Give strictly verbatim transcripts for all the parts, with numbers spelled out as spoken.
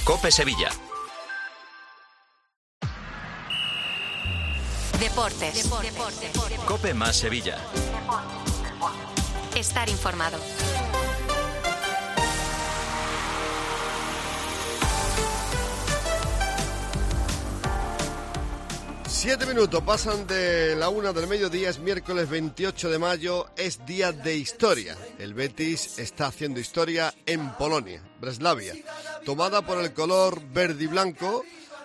COPE Sevilla. Deportes. Deportes. Deportes. COPE más Sevilla. Estar informado. Siete minutos pasan de la una del mediodía, es miércoles veintiocho de mayo, es día de historia. El Betis está haciendo historia en Polonia, Breslavia, tomada por el color verde y blanco,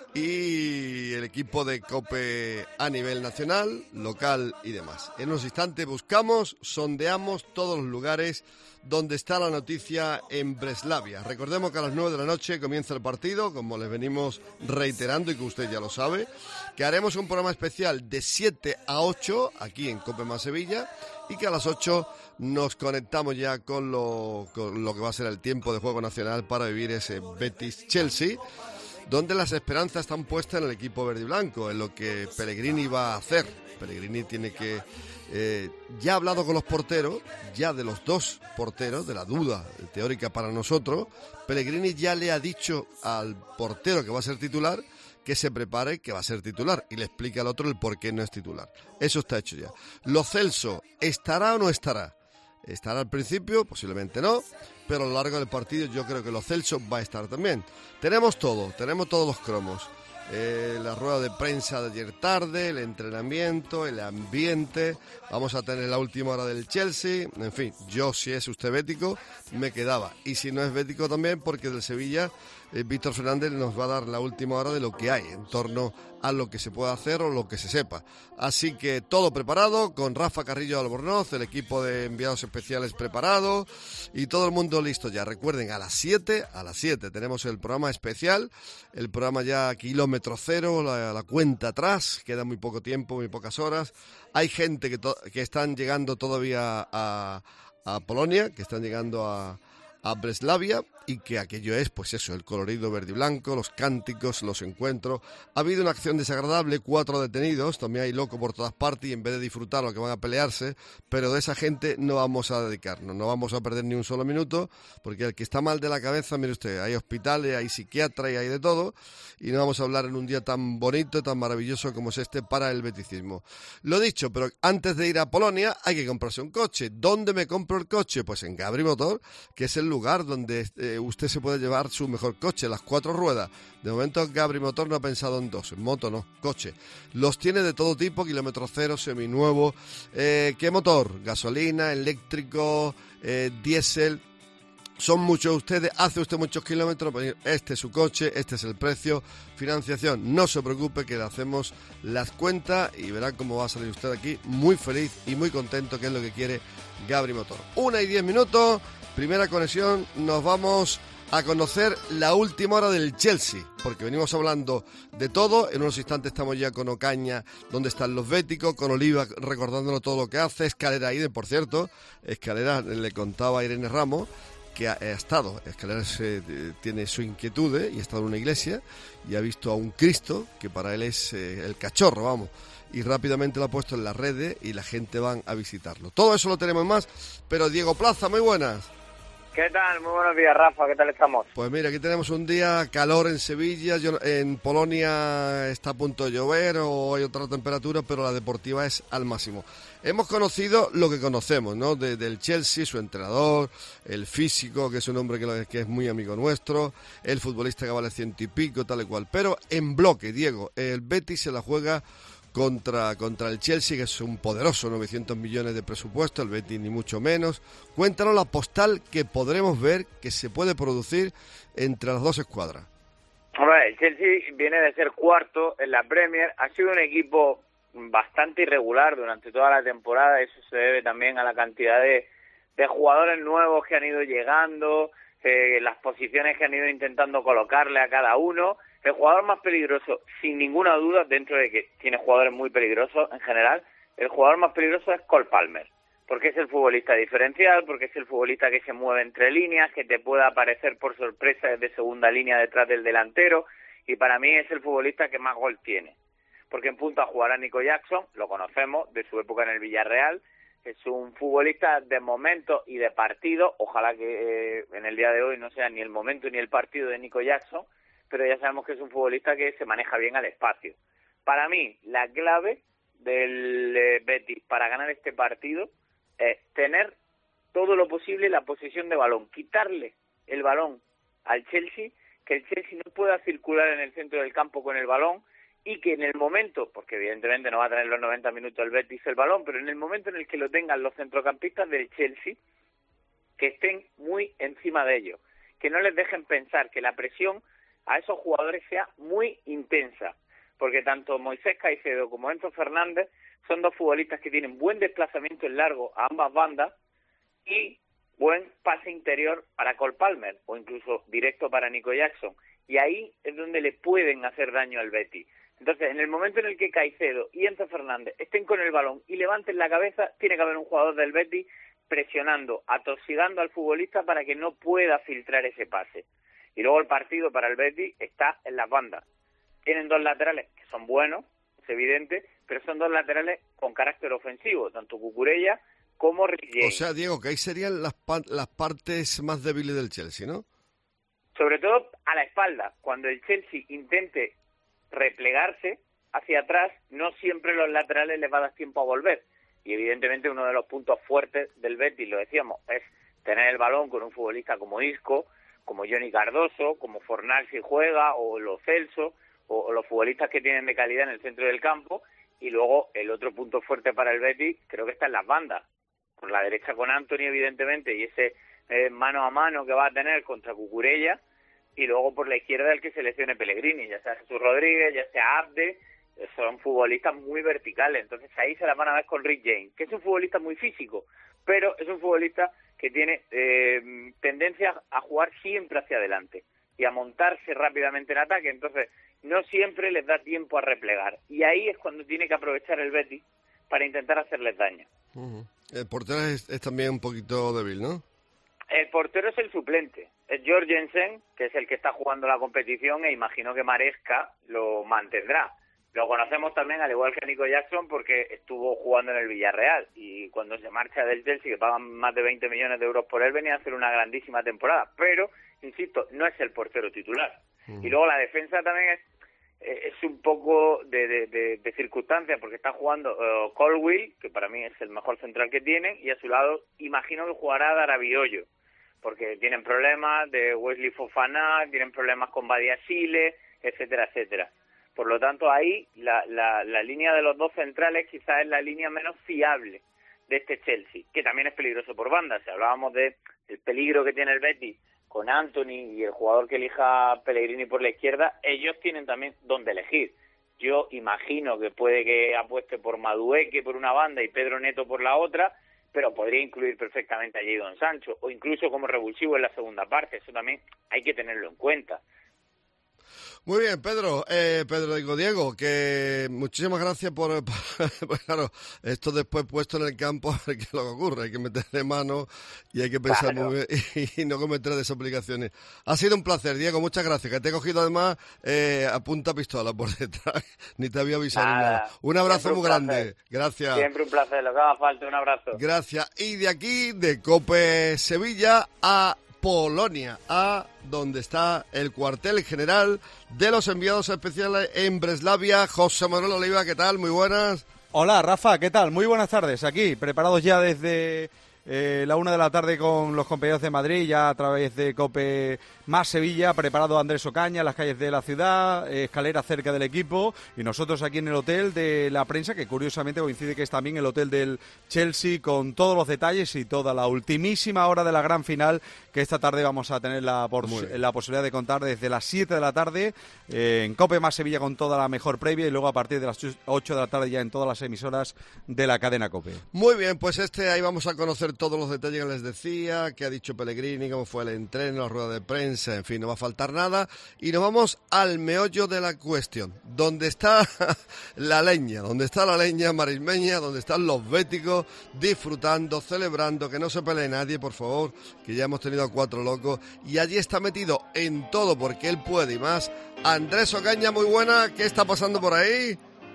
y el equipo de COPE a nivel nacional, local y demás. En unos instantes buscamos, sondeamos todos los lugares donde está la noticia en Breslavia. Recordemos que a las nueve de la noche comienza el partido, como les venimos reiterando y que usted ya lo sabe, que haremos un programa especial de siete a ocho aquí en COPE más Sevilla y que a las ocho nos conectamos ya con lo, con lo que va a ser el tiempo de juego nacional para vivir ese Betis-Chelsea, donde las esperanzas están puestas en el equipo verde y blanco, en lo que Pellegrini va a hacer. Pellegrini tiene que... Eh, ya ha hablado con los porteros, ya de los dos porteros, de la duda teórica para nosotros. Pellegrini ya le ha dicho al portero que va a ser titular que se prepare, que va a ser titular, y le explica al otro el por qué no es titular. Eso está hecho ya. Lo Celso, ¿estará o no estará? Estará al principio, posiblemente no, pero a lo largo del partido yo creo que Lo Celso va a estar también. Tenemos todo, tenemos todos los cromos. Eh, la rueda de prensa de ayer tarde, el entrenamiento, el ambiente, vamos a tener la última hora del Chelsea, en fin, yo si es usted bético me quedaba, y si no es bético también, porque del Sevilla eh, Víctor Fernández nos va a dar la última hora de lo que hay en torno a lo que se puede hacer o lo que se sepa. Así que todo preparado, con Rafa Carrillo Albornoz, el equipo de enviados especiales preparado y todo el mundo listo ya. Recuerden, a las siete, a las siete tenemos el programa especial, el programa ya kilómetro cero, la, la cuenta atrás, queda muy poco tiempo, muy pocas horas. Hay gente que, to- que están llegando todavía a, a Polonia, que están llegando a, a Breslavia, y que aquello es, pues eso, el colorido verde y blanco, los cánticos, los encuentros. Ha habido una acción desagradable, cuatro detenidos, también hay loco por todas partes, y en vez de disfrutar lo que van a pelearse, pero de esa gente no vamos a dedicarnos, no vamos a perder ni un solo minuto, porque el que está mal de la cabeza, mire usted, hay hospitales, hay psiquiatras y hay de todo, y no vamos a hablar en un día tan bonito, tan maravilloso como es este para el beticismo. Lo dicho, pero antes de ir a Polonia hay que comprarse un coche. ¿Dónde me compro el coche? Pues en Gabri Motor, que es el lugar donde eh, usted se puede llevar su mejor coche, las cuatro ruedas. De momento Gabri Motor no ha pensado en dos, en moto no, coche. Los tiene de todo tipo, kilómetro cero, seminuevo. Eh, ¿Qué motor? Gasolina, eléctrico, eh, diésel. Son muchos ustedes, hace usted muchos kilómetros, pues este es su coche, este es el precio, financiación, no se preocupe que le hacemos las cuentas y verá cómo va a salir usted aquí muy feliz y muy contento, que es lo que quiere Gabri Motor. Una y diez minutos, primera conexión, nos vamos a conocer la última hora del Chelsea, porque venimos hablando de todo. En unos instantes estamos ya con Ocaña, donde están los béticos, con Oliva recordándonos todo lo que hace, Escalera Aiden, por cierto, Escalera le contaba a Irene Ramos, que ha, ha estado, Escaleras eh, tiene su inquietud eh, y ha estado en una iglesia y ha visto a un Cristo que para él es eh, el cachorro, vamos, y rápidamente lo ha puesto en las redes y la gente van a visitarlo. Todo eso lo tenemos más, pero Diego Plaza, muy buenas. ¿Qué tal? Muy buenos días, Rafa, ¿qué tal estamos? Pues mira, aquí tenemos un día, calor en Sevilla, yo, en Polonia está a punto de llover o hay otra temperatura, pero la deportiva es al máximo. Hemos conocido lo que conocemos, ¿no? De, del Chelsea, su entrenador, el físico, que es un hombre que, lo, que es muy amigo nuestro, el futbolista que vale ciento y pico, tal y cual. Pero en bloque, Diego, el Betis se la juega contra, contra el Chelsea, que es un poderoso, novecientos millones de presupuesto, el Betis ni mucho menos. Cuéntanos la postal que podremos ver que se puede producir entre las dos escuadras. Hombre, el Chelsea viene de ser cuarto en la Premier, ha sido un equipo bastante irregular durante toda la temporada, eso se debe también a la cantidad de, de jugadores nuevos que han ido llegando, eh, las posiciones que han ido intentando colocarle a cada uno. El jugador más peligroso, sin ninguna duda, dentro de que tiene jugadores muy peligrosos en general, el jugador más peligroso es Cole Palmer, porque es el futbolista diferencial, porque es el futbolista que se mueve entre líneas, que te puede aparecer por sorpresa desde segunda línea detrás del delantero, y para mí es el futbolista que más gol tiene. Porque en punta jugará Nico Jackson, lo conocemos de su época en el Villarreal, es un futbolista de momento y de partido, ojalá que eh, en el día de hoy no sea ni el momento ni el partido de Nico Jackson, pero ya sabemos que es un futbolista que se maneja bien al espacio. Para mí, la clave del eh, Betis para ganar este partido es tener todo lo posible la posesión de balón, quitarle el balón al Chelsea, que el Chelsea no pueda circular en el centro del campo con el balón y que en el momento, porque evidentemente no va a tener los noventa minutos el Betis el balón, pero en el momento en el que lo tengan los centrocampistas del Chelsea, que estén muy encima de ellos, que no les dejen pensar, que la presión a esos jugadores sea muy intensa, porque tanto Moisés Caicedo como Enzo Fernández son dos futbolistas que tienen buen desplazamiento en largo a ambas bandas y buen pase interior para Cole Palmer o incluso directo para Nico Jackson, y ahí es donde le pueden hacer daño al Betis. Entonces, en el momento en el que Caicedo y Enzo Fernández estén con el balón y levanten la cabeza, tiene que haber un jugador del Betis presionando, atosigando al futbolista para que no pueda filtrar ese pase. Y luego el partido para el Betis está en las bandas. Tienen dos laterales que son buenos, es evidente, pero son dos laterales con carácter ofensivo, tanto Cucurella como Rick James. O sea, Diego, que ahí serían las, pa- las partes más débiles del Chelsea, ¿no? Sobre todo a la espalda. Cuando el Chelsea intente replegarse hacia atrás, no siempre los laterales les va a dar tiempo a volver. Y evidentemente uno de los puntos fuertes del Betis, lo decíamos, es tener el balón con un futbolista como Isco, como Johnny Cardoso, como Fornal si juega, o Lo Celso, o, o los futbolistas que tienen de calidad en el centro del campo. Y luego el otro punto fuerte para el Betis creo que está en las bandas. Por la derecha con Anthony, evidentemente, y ese eh, mano a mano que va a tener contra Cucurella, y luego por la izquierda el que seleccione Pellegrini, ya sea Jesús Rodríguez, ya sea Abde, son futbolistas muy verticales. Entonces ahí se las van a ver con Rick James, que es un futbolista muy físico, pero es un futbolista que tiene eh, tendencia a jugar siempre hacia adelante y a montarse rápidamente en ataque. Entonces no siempre les da tiempo a replegar, y ahí es cuando tiene que aprovechar el Betis para intentar hacerles daño. Uh-huh. El portero es, es también un poquito débil, ¿no? El portero es el suplente, es Jorgensen, que es el que está jugando la competición, e imagino que Maresca lo mantendrá. Lo conocemos también, al igual que Nico Jackson, porque estuvo jugando en el Villarreal, y cuando se marcha del Chelsea, que pagan más de veinte millones de euros por él, venía a hacer una grandísima temporada. Pero, insisto, no es el portero titular. Mm. Y luego la defensa también es es un poco de, de, de, de circunstancias, porque está jugando uh, Colwill, que para mí es el mejor central que tienen, y a su lado imagino que jugará Darabiollo, porque tienen problemas de Wesley Fofana, tienen problemas con Badiashile, etcétera, etcétera. Por lo tanto, ahí la, la, la línea de los dos centrales quizás es la línea menos fiable de este Chelsea, que también es peligroso por banda. Si hablábamos de el peligro que tiene el Betis con Anthony y el jugador que elija Pellegrini por la izquierda, ellos tienen también dónde elegir. Yo imagino que puede que apueste por Madueque por una banda y Pedro Neto por la otra, pero podría incluir perfectamente a Jadon Sancho, o incluso como revulsivo en la segunda parte. Eso también hay que tenerlo en cuenta. Muy bien, Pedro, eh, Pedro digo Diego, que muchísimas gracias por, por pues claro, esto después puesto en el campo, que es lo que ocurre, hay que meterle mano y hay que pensar claro. muy bien y, y no cometer desaplicaciones. Ha sido un placer, Diego, muchas gracias, que te he cogido además eh, a punta pistola por detrás, ni te había avisado nada. ni nada. Un abrazo Siempre muy un grande, gracias. Siempre un placer, lo que haga falta, un abrazo. Gracias, y de aquí, de COPE Sevilla a Polonia, a donde está el cuartel general de los enviados especiales en Breslavia. José Manuel Oliva, ¿qué tal? Muy buenas. Hola, Rafa, ¿qué tal? Muy buenas tardes. Aquí, preparados ya desde eh, la una de la tarde con los compañeros de Madrid, ya a través de COPE más Sevilla, preparado Andrés Ocaña, las calles de la ciudad, eh, escalera cerca del equipo, y nosotros aquí en el hotel de la prensa, que curiosamente coincide que es también el hotel del Chelsea, con todos los detalles y toda la ultimísima hora de la gran final, que esta tarde vamos a tener la, pos- la posibilidad de contar desde las siete de la tarde eh, en COPE más Sevilla, con toda la mejor previa, y luego a partir de las ocho de la tarde ya en todas las emisoras de la cadena COPE. Muy bien, pues este ahí vamos a conocer todos los detalles que les decía, qué ha dicho Pellegrini, cómo fue el entreno, la rueda de prensa, en fin, no va a faltar nada, y nos vamos al meollo de la cuestión, donde está la leña, donde está la leña marismeña, donde están los béticos disfrutando, celebrando, que no se pelee nadie, por favor, que ya hemos tenido a cuatro locos, y allí está metido en todo porque él puede y más. Andrés Ocaña, muy buena, ¿qué está pasando por ahí?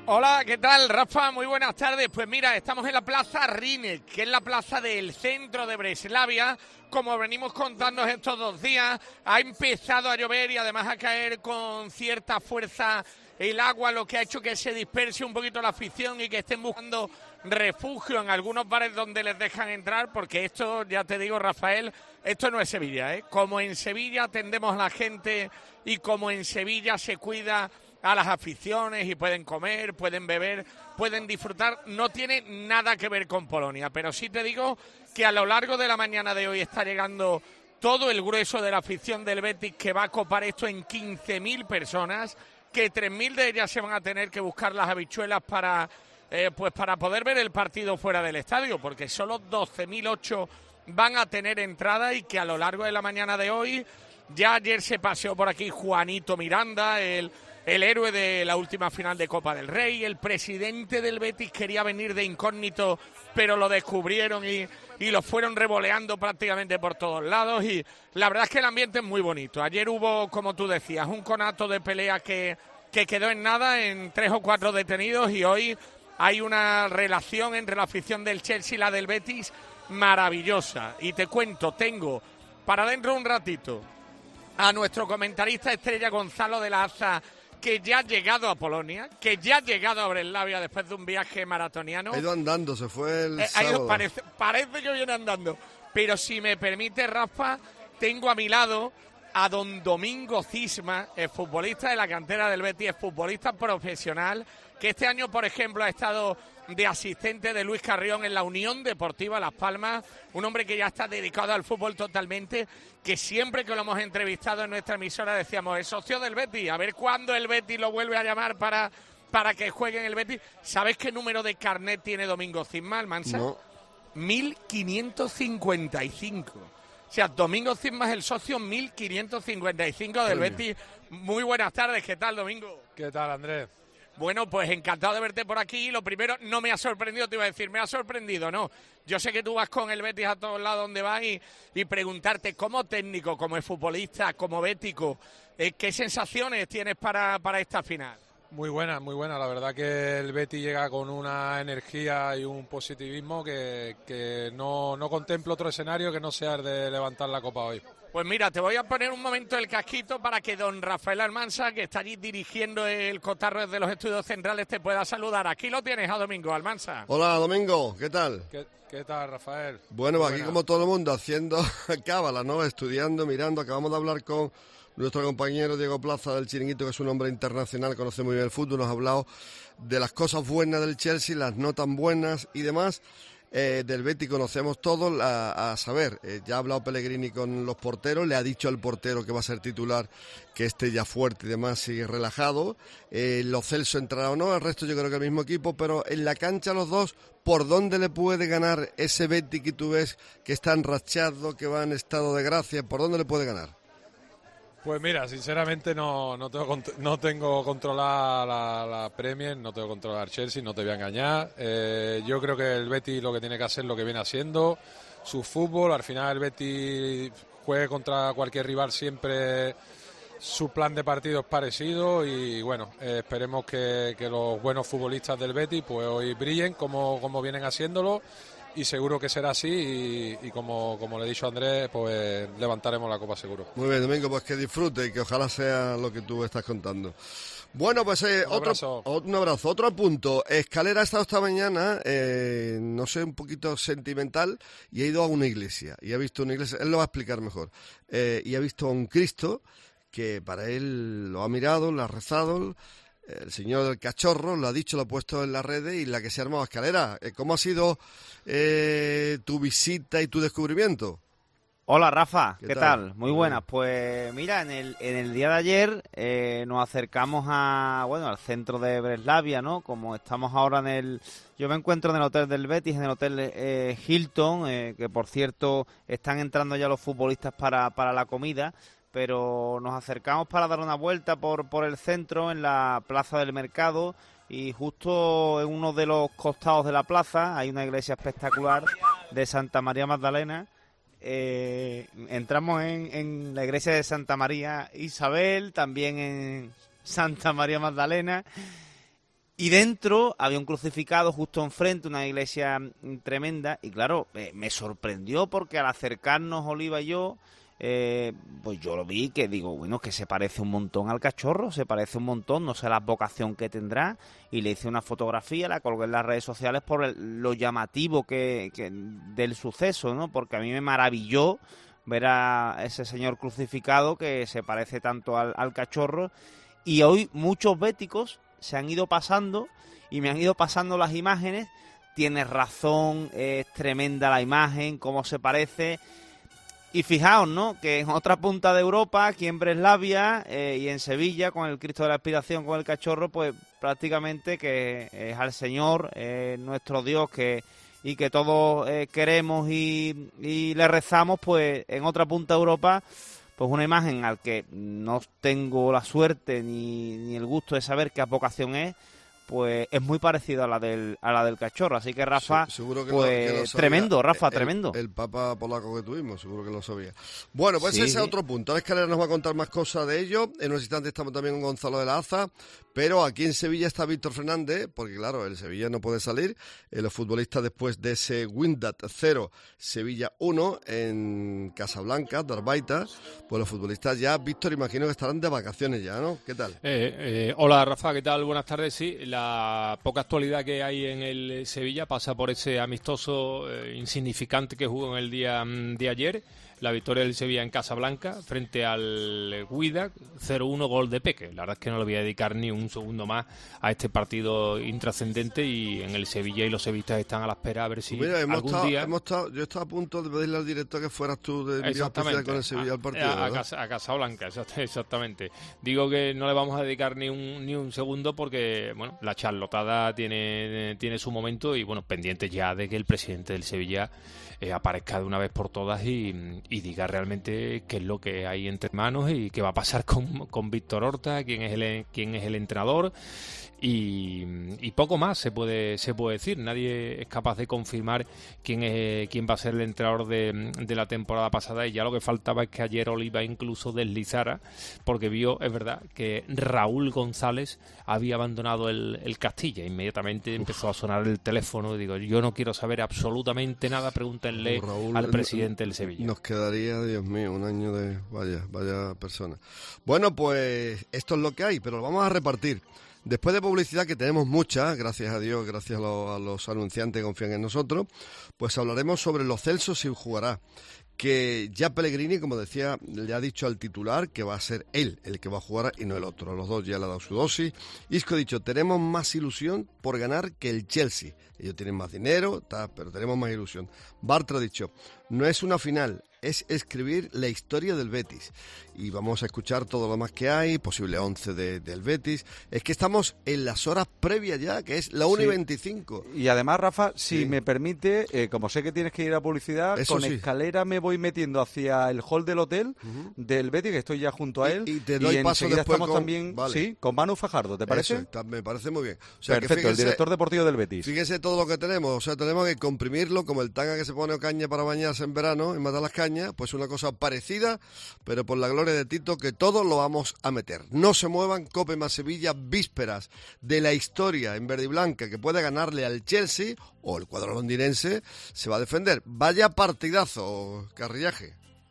Hola, ¿qué tal, Rafa? Muy buenas tardes. Pues mira, estamos en la Plaza Rinec, que es la plaza del centro de Breslavia. Como venimos contando estos dos días, ha empezado a llover y además a caer con cierta fuerza el agua, lo que ha hecho que se disperse un poquito la afición y que estén buscando refugio en algunos bares donde les dejan entrar, porque esto, ya te digo, Rafael, esto no es Sevilla, ¿eh? Como en Sevilla atendemos a la gente y como en Sevilla se cuida a las aficiones y pueden comer, pueden beber, pueden disfrutar, no tiene nada que ver con Polonia, pero sí te digo que a lo largo de la mañana de hoy está llegando todo el grueso de la afición del Betis, que va a copar esto en quince mil personas, que tres mil de ellas se van a tener que buscar las habichuelas para, eh, pues para poder ver el partido fuera del estadio, porque solo doce mil ocho van a tener entrada y que a lo largo de la mañana de hoy, ya ayer se paseó por aquí Juanito Miranda, el... el héroe de la última final de Copa del Rey, el presidente del Betis quería venir de incógnito, pero lo descubrieron y, y lo fueron revoleando prácticamente por todos lados y la verdad es que el ambiente es muy bonito. Ayer hubo, como tú decías, un conato de pelea que, que quedó en nada, en tres o cuatro detenidos y hoy hay una relación entre la afición del Chelsea y la del Betis maravillosa. Y te cuento, tengo para dentro un ratito a nuestro comentarista estrella Gonzalo de la Aza, que ya ha llegado a Polonia, que ya ha llegado a Breslavia después de un viaje maratoniano. Ha ido andando, se fue el eh, sábado. Ido, parece, parece que viene andando. Pero si me permite, Rafa, tengo a mi lado a don Domingo Cisma, el futbolista de la cantera del Betis, el futbolista profesional, que este año, por ejemplo, ha estado de asistente de Luis Carrión en la Unión Deportiva Las Palmas, un hombre que ya está dedicado al fútbol totalmente, que siempre que lo hemos entrevistado en nuestra emisora decíamos, es socio del Betis, a ver cuándo el Betis lo vuelve a llamar para, para que juegue en el Betis. ¿Sabes qué número de carnet tiene Domingo Cisma, Almansa? No. mil quinientos cincuenta y cinco. O sea, Domingo Cisma es el socio mil quinientos cincuenta y cinco del Betis. Muy buenas tardes, ¿qué tal, Domingo? ¿Qué tal, Andrés? Bueno, pues encantado de verte por aquí. Lo primero, no me ha sorprendido, te iba a decir, me ha sorprendido, ¿no? Yo sé que tú vas con el Betis a todos lados donde vas y, y preguntarte como técnico, como futbolista, como bético, eh, ¿qué sensaciones tienes para, para esta final? Muy buena, muy buena. La verdad que el Betis llega con una energía y un positivismo que, que no, no contemplo otro escenario que no sea el de levantar la copa hoy. Pues mira, te voy a poner un momento el casquito para que don Rafael Almansa, que está allí dirigiendo el cotarro desde los estudios centrales, te pueda saludar. Aquí lo tienes a Domingo Almansa. Hola, Domingo, ¿qué tal? ¿Qué, qué tal, Rafael? Bueno, Muy aquí buena. como todo el mundo haciendo cábala, ¿no? Estudiando, mirando. Acabamos de hablar con nuestro compañero Diego Plaza del Chiringuito, que es un hombre internacional, conoce muy bien el fútbol, nos ha hablado de las cosas buenas del Chelsea, las no tan buenas y demás. Eh, del Betis conocemos todos, a, a saber, eh, ya ha hablado Pellegrini con los porteros, le ha dicho al portero que va a ser titular, que esté ya fuerte y demás, sigue relajado. Eh, Lo Celso entrará o no, el resto yo creo que el mismo equipo, pero en la cancha los dos, ¿por dónde le puede ganar ese Betis que tú ves que está enrachado, que va en estado de gracia? ¿Por dónde le puede ganar? Pues mira, sinceramente no, no, tengo, no tengo controlada la, la Premier, no tengo controlada el Chelsea, no te voy a engañar. Eh, yo creo que el Betis lo que tiene que hacer es lo que viene haciendo, su fútbol. Al final el Betis juegue contra cualquier rival siempre, su plan de partido es parecido y bueno, eh, esperemos que, que los buenos futbolistas del Betis pues hoy brillen como, como vienen haciéndolo. Y seguro que será así y, y como, como le he dicho a Andrés, pues levantaremos la copa seguro. Muy bien, Domingo, pues que disfrute y que ojalá sea lo que tú estás contando. Bueno, pues eh, Un otro abrazo. un abrazo. Otro punto. Escalera ha estado esta mañana, eh, no sé, un poquito sentimental y ha ido a una iglesia. Y ha visto una iglesia, él lo va a explicar mejor. Eh, y ha visto a un Cristo que para él lo ha mirado, lo ha rezado. El señor del cachorro lo ha dicho, lo ha puesto en las redes y la que se ha armado Escalera. ¿Cómo ha sido eh, tu visita y tu descubrimiento? Hola Rafa, ¿qué, ¿Qué tal? tal? Muy buenas. Pues mira, en el, en el día de ayer eh, nos acercamos a bueno al centro de Breslavia, ¿no? Como estamos ahora en el... Yo me encuentro en el hotel del Betis, en el hotel eh, Hilton, eh, que por cierto están entrando ya los futbolistas para, para la comida, pero nos acercamos para dar una vuelta por, por el centro, en la plaza del mercado, y justo en uno de los costados de la plaza hay una iglesia espectacular de Santa María Magdalena. Eh, entramos en, en la iglesia de Santa María Isabel, también en Santa María Magdalena, Y dentro había un crucificado justo enfrente, una iglesia tremenda. Y claro, eh, me sorprendió porque al acercarnos Oliva y yo, eh, pues yo lo vi que digo, bueno, que se parece un montón al cachorro, se parece un montón, no sé la vocación que tendrá. Y le hice una fotografía, la colgué en las redes sociales por el, lo llamativo que, que del suceso, ¿no? Porque a mí me maravilló ver a ese señor crucificado que se parece tanto al, al cachorro. Y hoy muchos béticos se han ido pasando y me han ido pasando las imágenes. Tienes razón, es tremenda la imagen, cómo se parece. Y fijaos, ¿no?, que en otra punta de Europa, aquí en Breslavia eh, y en Sevilla, con el Cristo de la Expiración, con el cachorro, pues prácticamente que es al Señor, eh, nuestro Dios, que y que todos eh, queremos y, y le rezamos, pues en otra punta de Europa, pues una imagen al que no tengo la suerte ni, ni el gusto de saber qué vocación es, pues es muy parecida a la del a la del cachorro. Así que Rafa, sí, seguro que pues lo, que lo sabía. tremendo, Rafa, el, tremendo. El papa polaco que tuvimos, seguro que lo sabía. Bueno, pues sí, ese es sí. otro punto. La Escalera nos va a contar más cosas de ello. En unos instantes estamos también con Gonzalo de la Aza, pero aquí en Sevilla está Víctor Fernández, porque claro, el Sevilla no puede salir. Eh, los futbolistas después de ese Windat cero, Sevilla uno en Casablanca, Darbaita, pues los futbolistas ya, Víctor, imagino que estarán de vacaciones ya, ¿no? ¿Qué tal? Eh, eh, hola Rafa, ¿qué tal? Buenas tardes. Sí, la poca actualidad que hay en el Sevilla pasa por ese amistoso eh, insignificante que jugó en el día de ayer, la victoria del Sevilla en Casablanca frente al Wydad, cero uno, gol de Peque. La verdad es que no le voy a dedicar ni un segundo más a este partido intrascendente, y en el Sevilla y los sevillistas están a la espera a ver si Mira, hemos algún estado, día... hemos estado, yo estaba a punto de pedirle al director que fueras tú de enviado especial con el Sevilla al partido, a, a, Casa, a Casablanca, exactamente. Digo que no le vamos a dedicar ni un ni un segundo porque, bueno, la charlotada tiene, tiene su momento y, bueno, pendientes ya de que el presidente del Sevilla eh, aparezca de una vez por todas y, y diga realmente qué es lo que hay entre manos y qué va a pasar con, con Víctor Horta, quién es el quién es el entrenador. Y, y poco más se puede se puede decir. Nadie es capaz de confirmar quién es quién va a ser el entrenador de, de la temporada pasada, y ya lo que faltaba es que ayer Oliva incluso deslizara, porque vio, es verdad, que Raúl González había abandonado el, el Castilla. Inmediatamente Uf. empezó a sonar el teléfono y digo, yo no quiero saber absolutamente nada, pregúntenle Raúl, al presidente del Sevilla. Nos quedaría, Dios mío, un año de... Vaya, vaya persona. Bueno, pues esto es lo que hay, pero lo vamos a repartir. Después de publicidad, que tenemos mucha, gracias a Dios, gracias a los, a los anunciantes que confían en nosotros, pues hablaremos sobre Lo Celso si jugará. Que ya Pellegrini, como decía, le ha dicho al titular que va a ser él el que va a jugar y no el otro. A los dos ya le ha dado su dosis. Isco ha dicho, tenemos más ilusión por ganar que el Chelsea. Ellos tienen más dinero, ta, pero tenemos más ilusión. Bartra ha dicho, no es una final, es escribir la historia del Betis. Y vamos a escuchar todo lo más que hay, posible once de, del Betis. Es que estamos en las horas previas ya, que es la una y veinticinco. Y además, Rafa, si sí. me permite, eh, como sé que tienes que ir a publicidad, Eso con sí. escalera me voy metiendo hacia el hall del hotel uh-huh. del Betis, que estoy ya junto a él. Y, y te doy y paso enseguida después estamos con... también, vale. sí, con Manu Fajardo, ¿te parece? Eso, me parece muy bien. O sea, Perfecto, que fíjense, el director deportivo del Betis. Fíjense todo lo que tenemos, o sea, tenemos que comprimirlo como el tanga que se pone caña para bañarse en verano y matar las cañas, pues una cosa parecida, pero por la gloria de Tito, que todos lo vamos a meter. No se muevan, Cope más Sevilla, vísperas de la historia en verde y blanca, que puede ganarle al Chelsea, o el cuadro londinense se va a defender. Vaya partidazo, Carrillaje.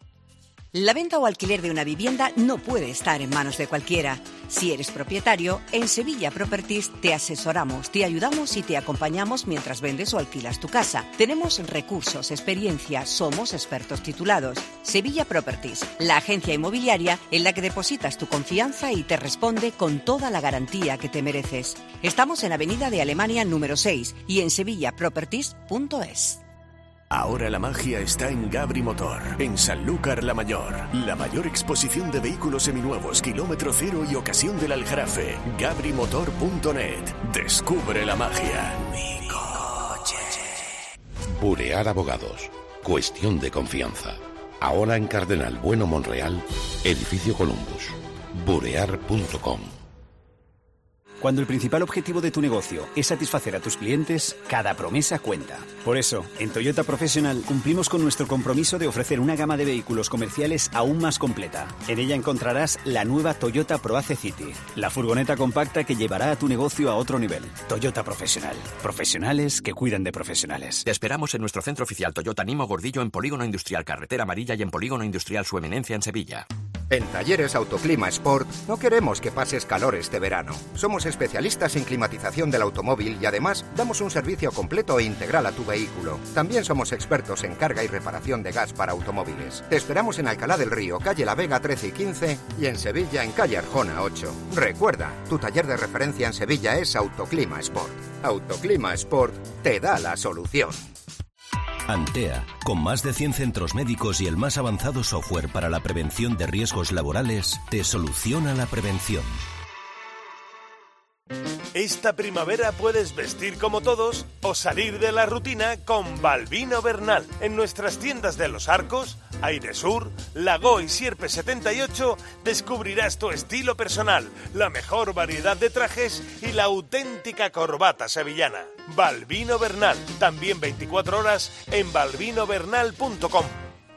La venta o alquiler de una vivienda no puede estar en manos de cualquiera. Si eres propietario, en Sevilla Properties te asesoramos, te ayudamos y te acompañamos mientras vendes o alquilas tu casa. Tenemos recursos, experiencia, somos expertos titulados. Sevilla Properties, la agencia inmobiliaria en la que depositas tu confianza y te responde con toda la garantía que te mereces. Estamos en Avenida de Alemania número seis y en sevilla properties punto es. Ahora la magia está en Gabri Motor, en Sanlúcar la Mayor. La mayor exposición de vehículos seminuevos, kilómetro cero y ocasión del Aljarafe. Gabri Motor punto net. Descubre la magia. Mi coche. Burear Abogados. Cuestión de confianza. Ahora en Cardenal Bueno Monreal, edificio Columbus. burear punto com. Cuando el principal objetivo de tu negocio es satisfacer a tus clientes, cada promesa cuenta. Por eso, en Toyota Professional cumplimos con nuestro compromiso de ofrecer una gama de vehículos comerciales aún más completa. En ella encontrarás la nueva Toyota ProAce City, la furgoneta compacta que llevará a tu negocio a otro nivel. Toyota Professional. Profesionales que cuidan de profesionales. Te esperamos en nuestro centro oficial Toyota Nimo Gordillo en Polígono Industrial Carretera Amarilla y en Polígono Industrial Su Eminencia en Sevilla. En Talleres Autoclima Sport no queremos que pases calor este verano. Somos especialistas en climatización del automóvil y además damos un servicio completo e integral a tu vehículo. También somos expertos en carga y reparación de gas para automóviles. Te esperamos en Alcalá del Río, calle La Vega trece y quince y en Sevilla en calle Arjona ocho. Recuerda, tu taller de referencia en Sevilla es Autoclima Sport. Autoclima Sport te da la solución. Antea, con más de cien centros médicos y el más avanzado software para la prevención de riesgos laborales, te soluciona la prevención. Esta primavera puedes vestir como todos o salir de la rutina con Balbino Bernal. En nuestras tiendas de Los Arcos, Airesur, Lago y Sierpe setenta y ocho descubrirás tu estilo personal, la mejor variedad de trajes y la auténtica corbata sevillana. Balbino Bernal, también veinticuatro horas en balbino bernal punto com.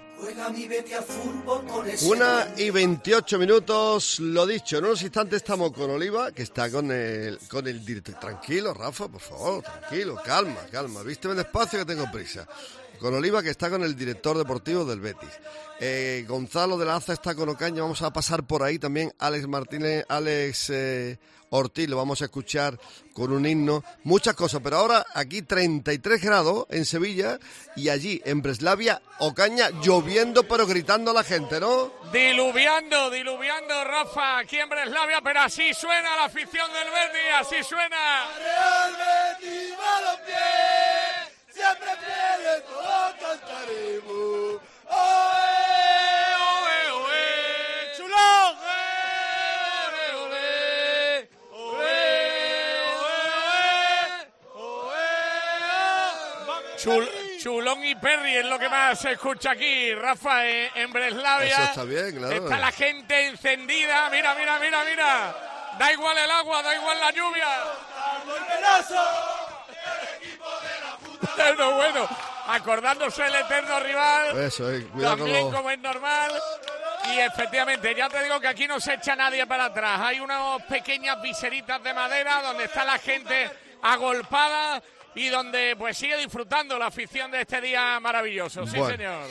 Una y veintiocho minutos, lo dicho, en unos instantes estamos con Oliva, que está con el con el director. Tranquilo, Rafa, por favor, tranquilo, calma, calma, vísteme despacio que tengo prisa. Con Oliva, que está con el director deportivo del Betis. Eh, Gonzalo de la Aza está con Ocaña, vamos a pasar por ahí también. Alex Martínez, Alex eh, Ortiz, lo vamos a escuchar con un himno, muchas cosas. Pero ahora aquí treinta y tres grados en Sevilla y allí en Breslavia, Ocaña, lloviendo pero gritando a la gente, ¿no? Diluviando, diluviando, Rafa, aquí en Breslavia, pero así suena la afición del Betis, así suena. Real Betis, va a los pies. Siempre fieles todos cantaremos. ¡Oe, oe, oe! ¡Chulón! ¡Ole, ole! ¡Oe, oe, oe! Chul, chulón y Perry es lo que más se escucha aquí, Rafa, en, en Breslavia. Eso está bien, claro. Está la gente encendida. Mira, mira, mira, mira. Da igual el agua, da igual la lluvia. Bueno, bueno, acordándose el eterno rival, eso, eh, cuidado también con los... como es normal. Y efectivamente, ya te digo que aquí no se echa nadie para atrás. Hay unas pequeñas viseritas de madera donde está la gente agolpada y donde pues sigue disfrutando la afición de este día maravilloso. Sí, bueno, señor.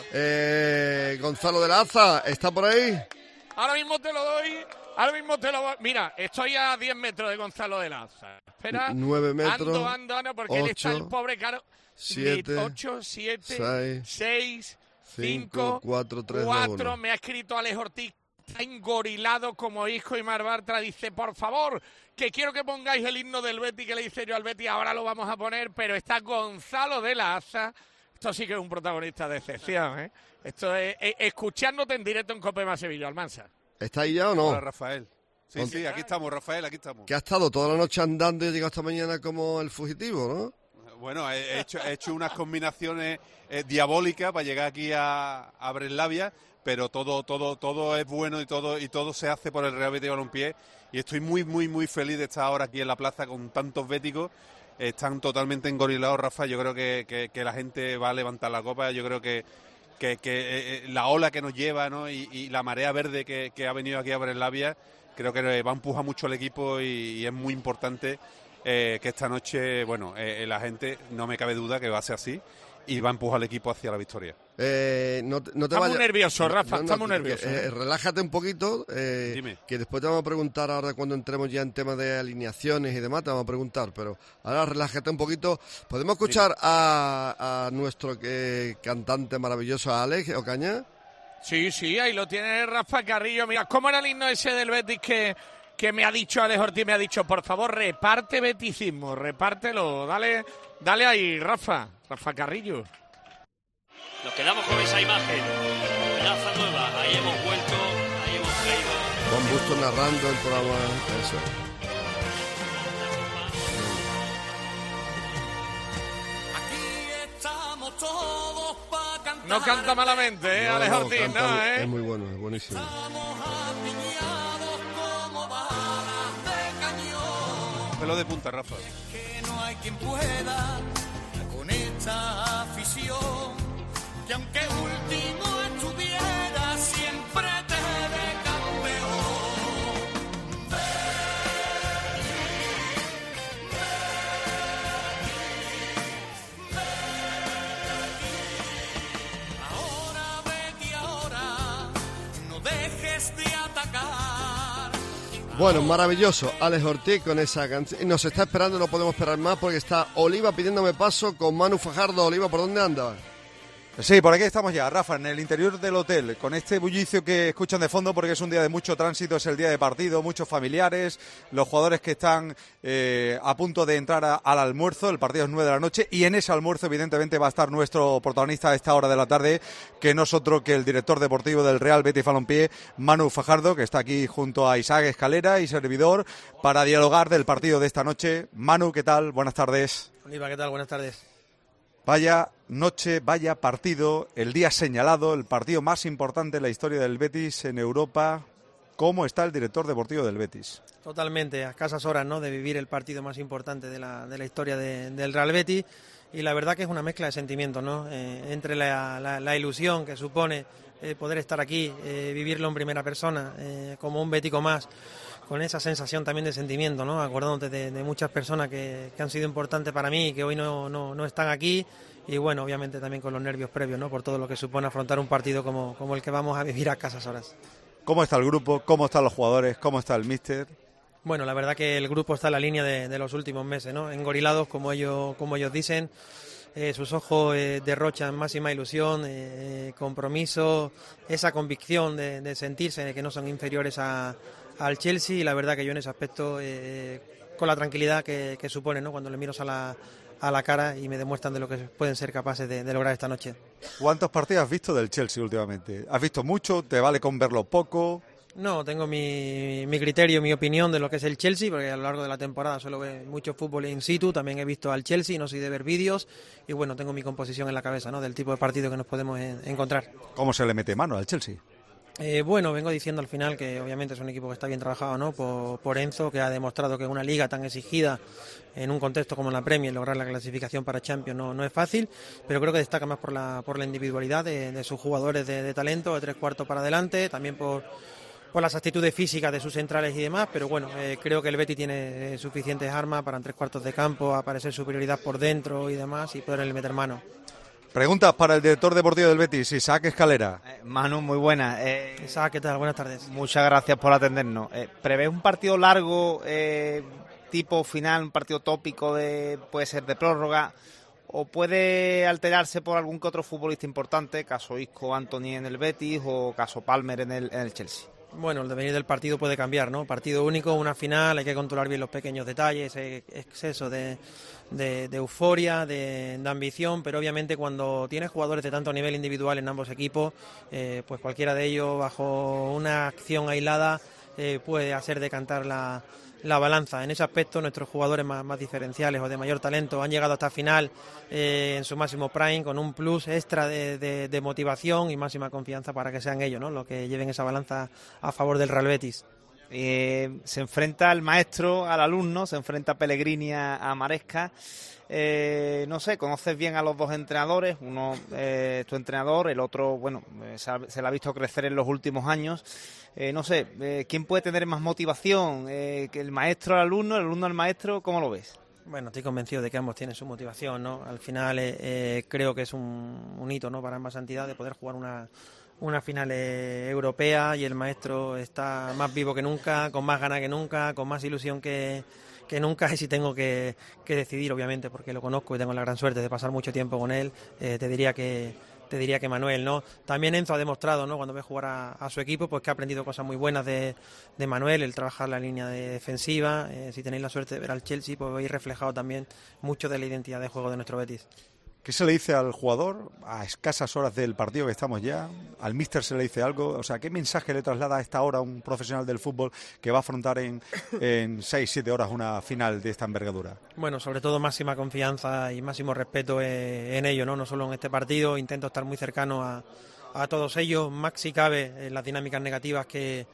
Eh, Gonzalo de la Aza, ¿está por ahí? Ahora mismo te lo doy. Ahora mismo te lo voy. Mira, estoy a diez metros de Gonzalo de Laza. Espera. nueve metros. Ando, ando, ando, porque ocho, él está el pobre caro. siete, ocho, siete, seis, cinco, cuatro, tres, cuatro. Me ha escrito Alex Ortiz. Está engorilado como hijo y Mar Bartra. Dice, por favor, que quiero que pongáis el himno del Betis, que le dice yo al Betis. Ahora lo vamos a poner, pero está Gonzalo de la Aza. Esto sí que es un protagonista de excepción, ¿eh? Esto es, es escuchándote en directo en Cope Más Sevilla, Almansa. ¿Está ahí ya o no? Hola, Rafael. Sí, sí, aquí estamos, Rafael, aquí estamos. Que ha estado toda la noche andando y ha llegado esta mañana como el fugitivo, ¿no? Bueno, he hecho, he hecho unas combinaciones eh, diabólicas para llegar aquí a, a Breslavia, pero todo, todo, todo es bueno y todo, y todo se hace por el Real Betis Balompié. Y estoy muy, muy, muy feliz de estar ahora aquí en la plaza con tantos béticos. Están totalmente engorilados, Rafa. Yo creo que, que, que la gente va a levantar la copa. Yo creo que que, que eh, la ola que nos lleva, ¿no? y, y la marea verde que, que ha venido aquí a Breslavia, creo que va a empujar mucho al equipo y, y es muy importante eh, que esta noche, bueno, eh, la gente, no me cabe duda que va a ser así y va a empujar al equipo hacia la victoria. Eh, no, no te estamos vayas... nerviosos, Rafa, no, no, estamos que, nerviosos. Que, eh, relájate un poquito, eh, Dime. Que después te vamos a preguntar ahora cuando entremos ya en temas de alineaciones y demás, te vamos a preguntar, pero ahora relájate un poquito. ¿Podemos escuchar a, a nuestro eh, cantante maravilloso, a Alex Ocaña? Sí, sí, ahí lo tiene Rafa Carrillo. Mira, ¿cómo era el himno ese del Betis que, que me ha dicho Alex Ortiz? Me ha dicho, por favor, reparte beticismo, repártelo. Dale, dale ahí, Rafa, Rafa Carrillo. Nos quedamos con esa imagen. Plaza Nueva, ahí hemos vuelto, ahí hemos caído. Juan Busto narrando el programa, eso. Aquí estamos todos para cantar. No canta malamente, ¿eh, no, Alex no, Ortiz? canta, No, ¿eh? Es muy bueno, es buenísimo. Estamos apiñados como balas de cañón. pelos de punta, Rafa. Que no hay quien pueda con esta afición, que aunque último estuviera, siempre te ve campeón. Ahora vete, ahora no dejes de atacar. Bueno, maravilloso, Alex Ortiz con esa canción. Nos está esperando, no podemos esperar más porque está Oliva pidiéndome paso con Manu Fajardo. Oliva, ¿por dónde anda? Sí, por aquí estamos ya, Rafa, en el interior del hotel, con este bullicio que escuchan de fondo porque es un día de mucho tránsito, es el día de partido, muchos familiares, los jugadores que están eh, a punto de entrar a, al almuerzo, el partido es nueve de la noche y en ese almuerzo evidentemente va a estar nuestro protagonista a esta hora de la tarde, que no es otro que el director deportivo del Real Betis Balompié, Manu Fajardo, que está aquí junto a Isaac Escalera y servidor para dialogar del partido de esta noche. Manu, ¿qué tal? Buenas tardes. Oliva, ¿qué tal? Buenas tardes. Vaya noche, vaya partido, el día señalado, el partido más importante en la historia del Betis en Europa. ¿Cómo está el director deportivo del Betis? Totalmente, a escasas horas, ¿no?, de vivir el partido más importante de la, de la historia de, del Real Betis, y la verdad que es una mezcla de sentimientos, ¿no? Eh, entre la, la, la ilusión que supone eh, poder estar aquí, eh, vivirlo en primera persona, eh, como un bético más, con esa sensación también de sentimiento, ¿no?, acordándote de, de muchas personas que, que han sido importantes para mí y que hoy no, no, no están aquí, y bueno, obviamente también con los nervios previos, ¿no?, por todo lo que supone afrontar un partido como, como el que vamos a vivir a escasas horas. ¿Cómo está el grupo? ¿Cómo están los jugadores? ¿Cómo está el míster? Bueno, la verdad que el grupo está en la línea de, de los últimos meses, ¿no?, engorilados, como ellos, como ellos dicen. Eh, sus ojos eh, derrochan máxima ilusión, eh, compromiso, esa convicción de, de sentirse de que no son inferiores a, al Chelsea, y la verdad que yo en ese aspecto, eh, con la tranquilidad que, que supone, ¿no?, cuando le miro a la, a la cara y me demuestran de lo que pueden ser capaces de, de lograr esta noche. ¿Cuántos partidos has visto del Chelsea últimamente? ¿Has visto mucho? ¿Te vale con verlo poco? No, tengo mi, mi criterio, mi opinión de lo que es el Chelsea, porque a lo largo de la temporada suelo ver mucho fútbol in situ, también he visto al Chelsea, no soy de ver vídeos, y bueno, tengo mi composición en la cabeza, ¿no?, del tipo de partido que nos podemos en, encontrar. ¿Cómo se le mete mano al Chelsea? Eh, bueno, vengo diciendo al final que obviamente es un equipo que está bien trabajado, ¿no?, por, por Enzo, que ha demostrado que una liga tan exigida en un contexto como la Premier, lograr la clasificación para Champions no, no es fácil, pero creo que destaca más por la, por la individualidad de, de sus jugadores de, de talento, de tres cuartos para adelante, también por, por las actitudes físicas de sus centrales y demás, pero bueno, eh, creo que el Betis tiene eh, suficientes armas para en tres cuartos de campo aparecer superioridad por dentro y demás y poderle meter mano. Preguntas para el director deportivo del Betis, Isaac Escalera. Eh, Manu, muy buena. Eh, Isaac, ¿qué tal? Buenas tardes. Muchas gracias por atendernos. Eh, ¿Prevés un partido largo, eh, tipo final, un partido tópico, de puede ser de prórroga, o puede alterarse por algún que otro futbolista importante, caso Isco, Anthony en el Betis o caso Palmer en el, en el Chelsea? Bueno, el devenir del partido puede cambiar, ¿no? Partido único, una final, hay que controlar bien los pequeños detalles, ese exceso de, de, de euforia, de, de ambición, pero obviamente cuando tienes jugadores de tanto nivel individual en ambos equipos, eh, pues cualquiera de ellos bajo una acción aislada eh, puede hacer decantar la, la balanza. En ese aspecto nuestros jugadores más, más diferenciales o de mayor talento han llegado hasta final eh, en su máximo prime con un plus extra de, de, de motivación y máxima confianza para que sean ellos, ¿no?, los que lleven esa balanza a favor del Real Betis. Eh, se enfrenta el maestro al alumno, se enfrenta Pellegrini a, a Maresca. Eh, no sé, conoces bien a los dos entrenadores, uno eh, es tu entrenador, el otro, bueno, eh, se, ha, se le ha visto crecer en los últimos años. Eh, no sé, eh, ¿quién puede tener más motivación? Eh, ¿que el maestro al alumno, el alumno al maestro? ¿Cómo lo ves? Bueno, estoy convencido de que ambos tienen su motivación, ¿no? Al final eh, eh, creo que es un, un hito, ¿no?, para ambas entidades poder jugar una, una final eh, europea, y el maestro está más vivo que nunca, con más ganas que nunca, con más ilusión que, que nunca, y si tengo que, que decidir, obviamente, porque lo conozco y tengo la gran suerte de pasar mucho tiempo con él, eh, te diría que te diría que Manuel, ¿no? También Enzo ha demostrado, ¿no?, cuando ve jugar a, a su equipo, pues que ha aprendido cosas muy buenas de, de Manuel, el trabajar la línea de defensiva. Eh, si tenéis la suerte de ver al Chelsea, pues veis reflejado también mucho de la identidad de juego de nuestro Betis. ¿Qué se le dice al jugador a escasas horas del partido que estamos ya? ¿Al míster se le dice algo? O sea, ¿qué mensaje le traslada a esta hora a un profesional del fútbol que va a afrontar en, en seis, siete horas una final de esta envergadura? Bueno, sobre todo máxima confianza y máximo respeto en ello, ¿no? No solo en este partido, intento estar muy cercano a, a todos ellos, más si cabe en las dinámicas negativas que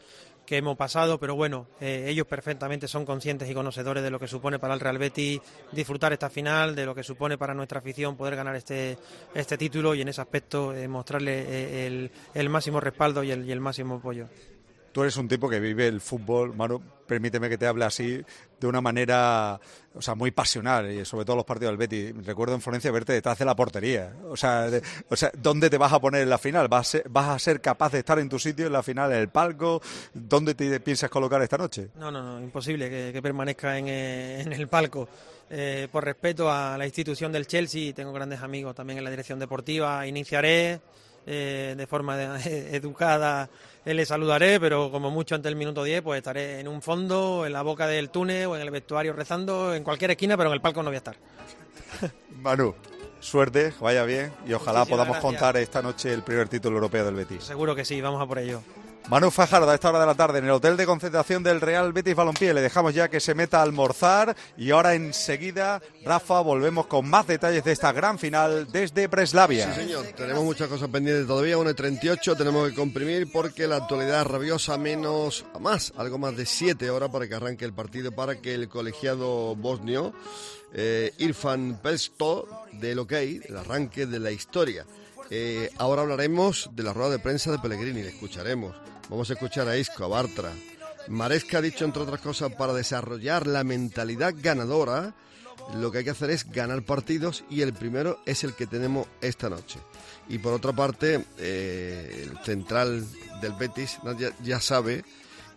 que hemos pasado, pero bueno, eh, ellos perfectamente son conscientes y conocedores de lo que supone para el Real Betis disfrutar esta final, de lo que supone para nuestra afición poder ganar este este título, y en ese aspecto eh, mostrarle eh, el, el máximo respaldo y el, y el máximo apoyo. Tú eres un tipo que vive el fútbol, Manu, permíteme que te hable así, de una manera, o sea, muy pasional, y sobre todo los partidos del Betis. Recuerdo en Florencia verte detrás de la portería. O sea, de, o sea, ¿dónde te vas a poner en la final? ¿Vas a, ser, ¿Vas a ser capaz de estar en tu sitio en la final, en el palco? ¿Dónde te piensas colocar esta noche? No, no, no, imposible que, que permanezca en, eh, en el palco. Eh, por respeto a la institución del Chelsea, tengo grandes amigos también en la dirección deportiva, iniciaré eh, de forma de, educada, eh, le saludaré, pero como mucho antes del minuto diez, pues estaré en un fondo, en la boca del túnel o en el vestuario rezando, en cualquier esquina, pero en el palco no voy a estar. Manu, suerte, que vaya bien, y ojalá Muchísimas podamos gracias. contar esta noche el primer título europeo del Betis. Seguro que sí, vamos a por ello. Manu Fajardo, a esta hora de la tarde en el hotel de concentración del Real Betis Balompié. Le dejamos ya que se meta a almorzar y ahora enseguida, Rafa, volvemos con más detalles de esta gran final desde Breslavia. Sí, señor, tenemos muchas cosas pendientes todavía, una y treinta y ocho, tenemos que comprimir porque la actualidad es rabiosa, menos, más, algo más de siete horas para que arranque el partido, para que el colegiado bosnio eh, Irfan Pesto del OK, el arranque de la historia. Eh, ahora hablaremos de la rueda de prensa de Pellegrini, le escucharemos. Vamos a escuchar a Isco, a Bartra. Maresca ha dicho, entre otras cosas, para desarrollar la mentalidad ganadora, lo que hay que hacer es ganar partidos, y el primero es el que tenemos esta noche. Y por otra parte, eh, el central del Betis ya, ya sabe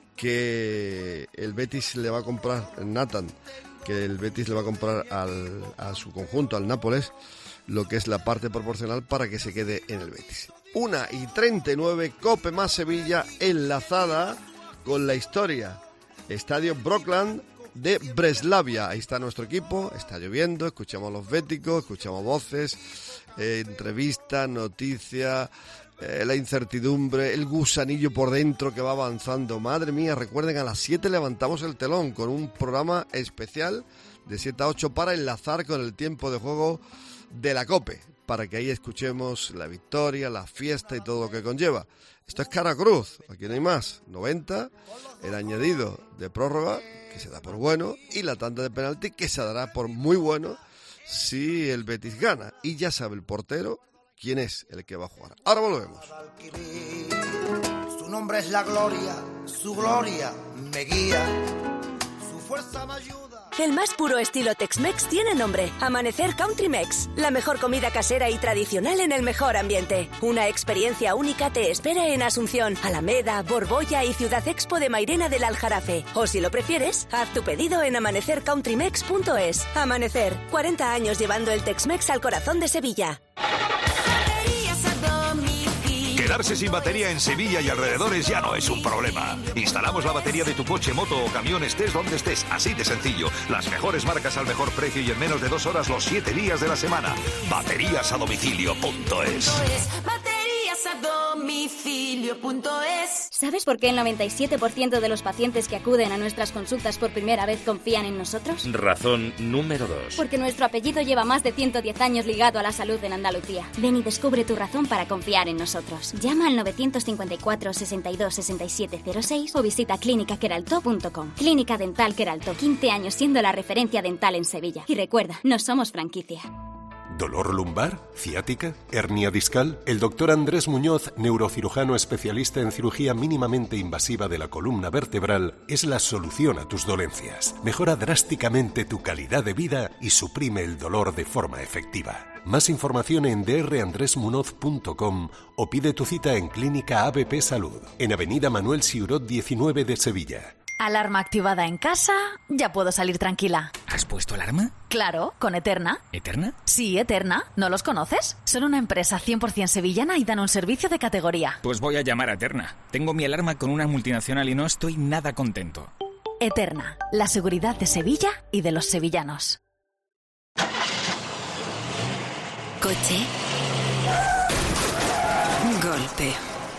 que el Betis le va a comprar, Nathan, que el Betis le va a comprar al, a su conjunto, al Nápoles, lo que es la parte proporcional para que se quede en el Betis. una y treinta y nueve, Cope más Sevilla, enlazada con la historia. Estadio Brockland de Breslavia. Ahí está nuestro equipo, está lloviendo, escuchamos los béticos, escuchamos voces, eh, entrevistas, noticias, eh, la incertidumbre, el gusanillo por dentro que va avanzando. Madre mía, recuerden, a las siete levantamos el telón con un programa especial de siete a ocho para enlazar con el tiempo de juego de la Cope, para que ahí escuchemos la victoria, la fiesta y todo lo que conlleva. Esto es cara cruz, aquí no hay más. noventa, el añadido de prórroga, que se da por bueno, y la tanda de penalti, que se dará por muy bueno si el Betis gana. Y ya sabe el portero quién es el que va a jugar. Ahora volvemos. Su nombre es la gloria, su gloria me guía, su fuerza me ayuda. El más puro estilo Tex-Mex tiene nombre: Amanecer Country Mex. La mejor comida casera y tradicional en el mejor ambiente. Una experiencia única te espera en Asunción, Alameda, Borbolla y Ciudad Expo de Mairena del Aljarafe. O si lo prefieres, haz tu pedido en amanecer country mex punto es. Amanecer, cuarenta años llevando el Tex-Mex al corazón de Sevilla. Quedarse sin batería en Sevilla y alrededores ya no es un problema. Instalamos la batería de tu coche, moto o camión, estés donde estés, así de sencillo. Las mejores marcas al mejor precio y en menos de dos horas los siete días de la semana. Baterías a domicilio punto es. Baterías a domicilio punto es. ¿Sabes por qué el noventa y siete por ciento de los pacientes que acuden a nuestras consultas por primera vez confían en nosotros? Razón número dos. Porque nuestro apellido lleva más de ciento diez años ligado a la salud en Andalucía. Ven y descubre tu razón para confiar en nosotros. Llama al novecientos cincuenta y cuatro, sesenta y dos, sesenta y siete cero seis o visita clínica queralto punto com. Clínica Dental Queralto, quince años siendo la referencia dental en Sevilla. Y recuerda, no somos franquicia. ¿Dolor lumbar? ¿Ciática? ¿Hernia discal? El doctor Andrés Muñoz, neurocirujano especialista en cirugía mínimamente invasiva de la columna vertebral, es la solución a tus dolencias. Mejora drásticamente tu calidad de vida y suprime el dolor de forma efectiva. Más información en d r andres munoz punto com o pide tu cita en Clínica A B P Salud, en Avenida Manuel Siurot diecinueve de Sevilla. Alarma activada en casa, ya puedo salir tranquila. ¿Has puesto alarma? Claro, con Eterna. ¿Eterna? Sí, Eterna. ¿No los conoces? Son una empresa cien por ciento sevillana y dan un servicio de categoría. Pues voy a llamar a Eterna. Tengo mi alarma con una multinacional y no estoy nada contento. Eterna, la seguridad de Sevilla y de los sevillanos. Coche. Golpe.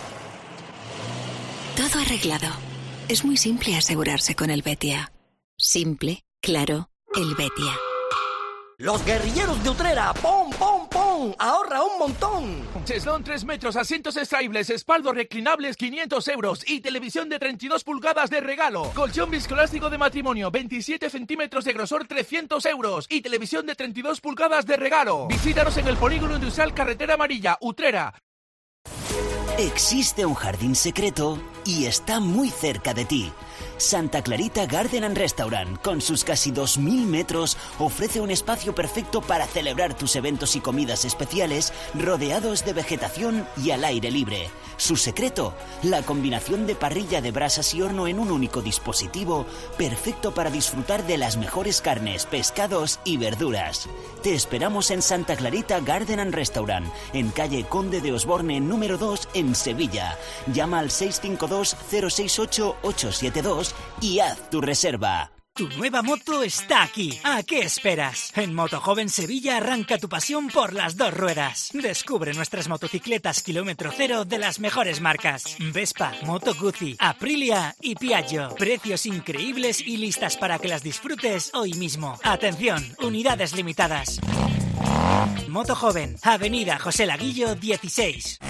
Todo arreglado. Es muy simple asegurarse con el Betia. Simple, claro, el Betia. Los guerrilleros de Utrera, ¡pom, pom, pom! ¡Ahorra un montón! Cheslón tres metros, asientos extraíbles, espaldos reclinables quinientos euros y televisión de treinta y dos pulgadas de regalo. Colchón viscoelástico de matrimonio, veintisiete centímetros de grosor, trescientos euros y televisión de treinta y dos pulgadas de regalo. Visítanos en el Polígono Industrial Carretera Amarilla, Utrera. Existe un jardín secreto y está muy cerca de ti. Santa Clarita Garden and Restaurant, con sus casi dos mil metros, ofrece un espacio perfecto para celebrar tus eventos y comidas especiales, rodeados de vegetación y al aire libre. Su secreto, la combinación de parrilla de brasas y horno en un único dispositivo, perfecto para disfrutar de las mejores carnes, pescados y verduras. Te esperamos en Santa Clarita Garden and Restaurant, en calle Conde de Osborne número dos, en Sevilla. Llama al seis cinco dos, cero seis ocho, ocho siete dos y haz tu reserva. Tu nueva moto está aquí. ¿A qué esperas? En Motojoven Sevilla arranca tu pasión por las dos ruedas. Descubre nuestras motocicletas kilómetro cero de las mejores marcas: Vespa, Moto Guzzi, Aprilia y Piaggio. Precios increíbles y listas para que las disfrutes hoy mismo. Atención, unidades limitadas. Motojoven, Avenida José Laguillo dieciséis.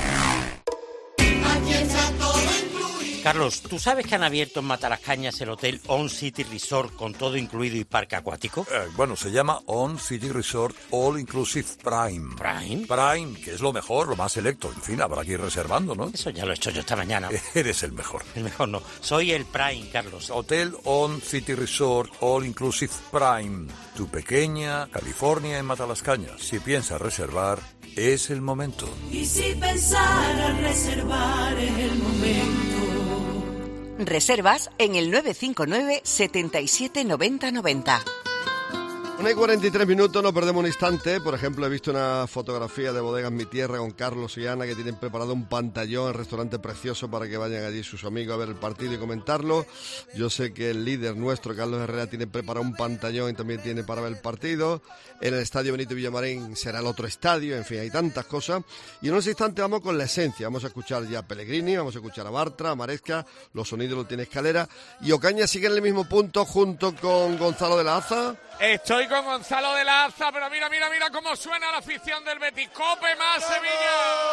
Aquí está todo incluido. Carlos, ¿tú sabes que han abierto en Matalascañas el hotel On City Resort con todo incluido y parque acuático? Eh, bueno, se llama On City Resort All Inclusive Prime. ¿Prime? Prime, que es lo mejor, lo más selecto. En fin, habrá que ir reservando, ¿no? Eso ya lo he hecho yo esta mañana. Eres el mejor. El mejor no, soy el Prime, Carlos. Hotel On City Resort All Inclusive Prime. Tu pequeña California en Matalascañas. Si piensas reservar, es el momento. Y si pensara reservar es el momento. Reservas en el nueve cinco nueve, setenta y siete, noventa, noventa. una y cuarenta y tres minutos, no perdemos un instante. Por ejemplo, he visto una fotografía de Bodegas Mi Tierra con Carlos y Ana, que tienen preparado un pantallón, restaurante precioso, para que vayan allí sus amigos a ver el partido y comentarlo. Yo sé que el líder nuestro, Carlos Herrera, tiene preparado un pantallón y también tiene para ver el partido. En el estadio Benito Villamarín será el otro estadio, en fin, hay tantas cosas. Y en unos instantes vamos con la esencia. Vamos a escuchar ya a Pellegrini, vamos a escuchar a Bartra, a Maresca, los sonidos los tiene Escalera. Y Ocaña sigue en el mismo punto junto con Gonzalo de la Aza. Estoy con Gonzalo de la Aza, pero mira, mira, mira cómo suena la afición del Betis. ¡Cope más Sevilla!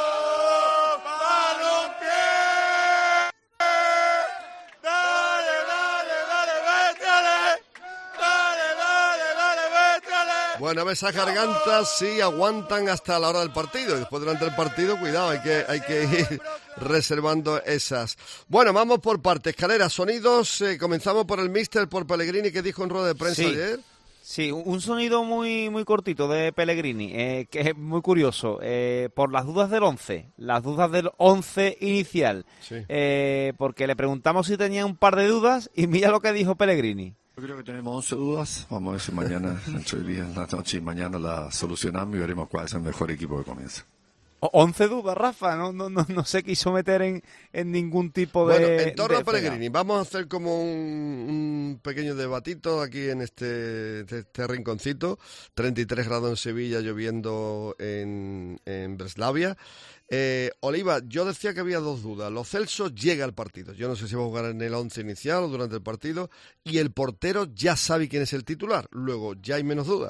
¡Balompié! ¡Dale, dale, dale, vétale! ¡Dale, dale, dale, vétale! Bueno, a ver, esas gargantas sí aguantan hasta la hora del partido. Y después, durante el partido, cuidado, hay que, hay que ir reservando esas. Bueno, vamos por partes. Escalera, sonidos. Eh, comenzamos por el míster, por Pellegrini, que dijo en rueda de prensa sí. ayer. Sí, un sonido muy muy cortito de Pellegrini, eh, que es muy curioso. Eh, por las dudas del once, las dudas del once inicial. Sí. Eh, porque le preguntamos si tenía un par de dudas y mira lo que dijo Pellegrini. Yo creo que tenemos once dudas. Vamos a ver si mañana, entre el día, la noche y mañana la solucionamos y veremos cuál es el mejor equipo que comienza. once dudas, Rafa, no, no, no, no se quiso meter en, en ningún tipo de... Bueno, en torno de a Pellegrini, vamos a hacer como un, un pequeño debatito aquí en este, este rinconcito. treinta y tres grados en Sevilla, lloviendo en, en Breslavia. Eh, Oliva, yo decía que había dos dudas. Lo Celso llega al partido. Yo no sé si va a jugar en el once inicial o durante el partido. Y el portero ya sabe quién es el titular. Luego, ya hay menos dudas.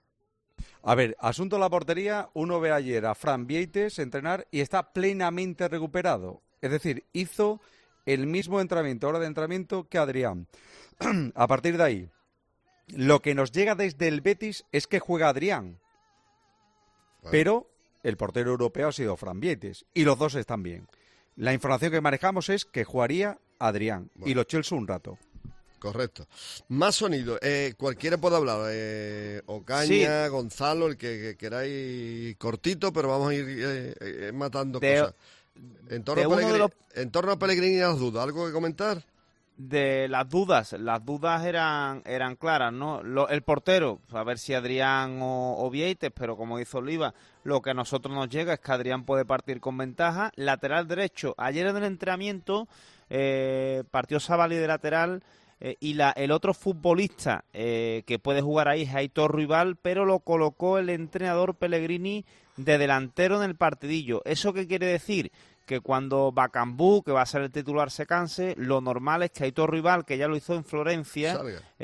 A ver, asunto de la portería, uno ve ayer a Fran Vieites entrenar y está plenamente recuperado. Es decir, hizo el mismo entrenamiento, hora de entrenamiento que Adrián. A partir de ahí, lo que nos llega desde el Betis es que juega Adrián. Vale. Pero el portero europeo ha sido Fran Vieites y los dos están bien. La información que manejamos es que jugaría Adrián vale. y los Chelsea un rato. Correcto. Más sonido. Eh, cualquiera puede hablar. Eh, Ocaña, sí. Gonzalo, el que, que queráis cortito, pero vamos a ir eh, eh, matando de, cosas. En torno, a Pellegrini, los... en torno a Pellegrini y las dudas, ¿algo que comentar? De las dudas, las dudas eran eran claras, ¿no? Lo, el portero, a ver si Adrián o, o Vieites, pero como dice Oliva, lo que a nosotros nos llega es que Adrián puede partir con ventaja. Lateral derecho, ayer en el entrenamiento eh, partió Savali de lateral. Eh, y la, el otro futbolista eh, que puede jugar ahí es Aitor Ruibal, pero lo colocó el entrenador Pellegrini de delantero en el partidillo. ¿Eso qué quiere decir? Que cuando Bakambu, que va a ser el titular, se canse, lo normal es que Aitor Ruibal, que ya lo hizo en Florencia, eh,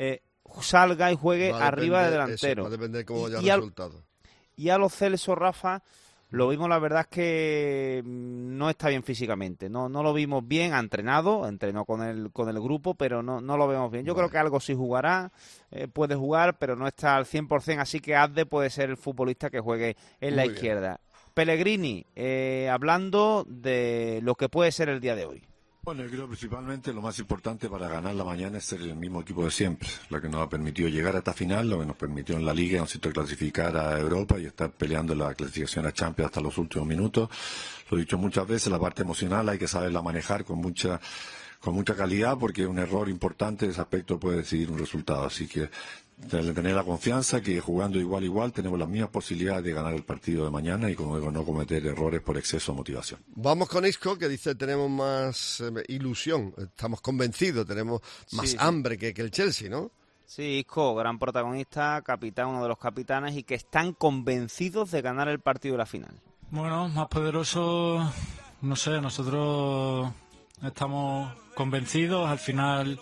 salga y juegue va arriba depender, de delantero. Eso, va a depender cómo vaya y, el a, resultado. Y a los Celso, Rafa, lo vimos, la verdad es que no está bien físicamente. No no lo vimos bien, ha entrenado, entrenó con el con el grupo, pero no, no lo vemos bien. Yo vale. creo que algo sí jugará, eh, puede jugar, pero no está al cien por ciento, así que Azde puede ser el futbolista que juegue en Muy la izquierda. Bien. Pellegrini, eh, hablando de lo que puede ser el día de hoy. Bueno, yo creo principalmente lo más importante para ganar la mañana es ser el mismo equipo de siempre, lo que nos ha permitido llegar a esta final, lo que nos permitió en la Liga, ¿no es cierto?, clasificar a Europa y estar peleando la clasificación a Champions hasta los últimos minutos. Lo he dicho muchas veces, la parte emocional hay que saberla manejar con mucha con mucha calidad, porque un error importante en ese aspecto puede decidir un resultado, así que tener la confianza que jugando igual igual tenemos las mismas posibilidades de ganar el partido de mañana y, como digo, no cometer errores por exceso de motivación. Vamos con Isco, que dice tenemos más eh, ilusión, estamos convencidos, tenemos más sí, hambre sí. Que, que el Chelsea, ¿no? Sí, Isco, gran protagonista, capitán, uno de los capitanes, y que están convencidos de ganar el partido de la final. Bueno, más poderoso, no sé, nosotros estamos convencidos, al final...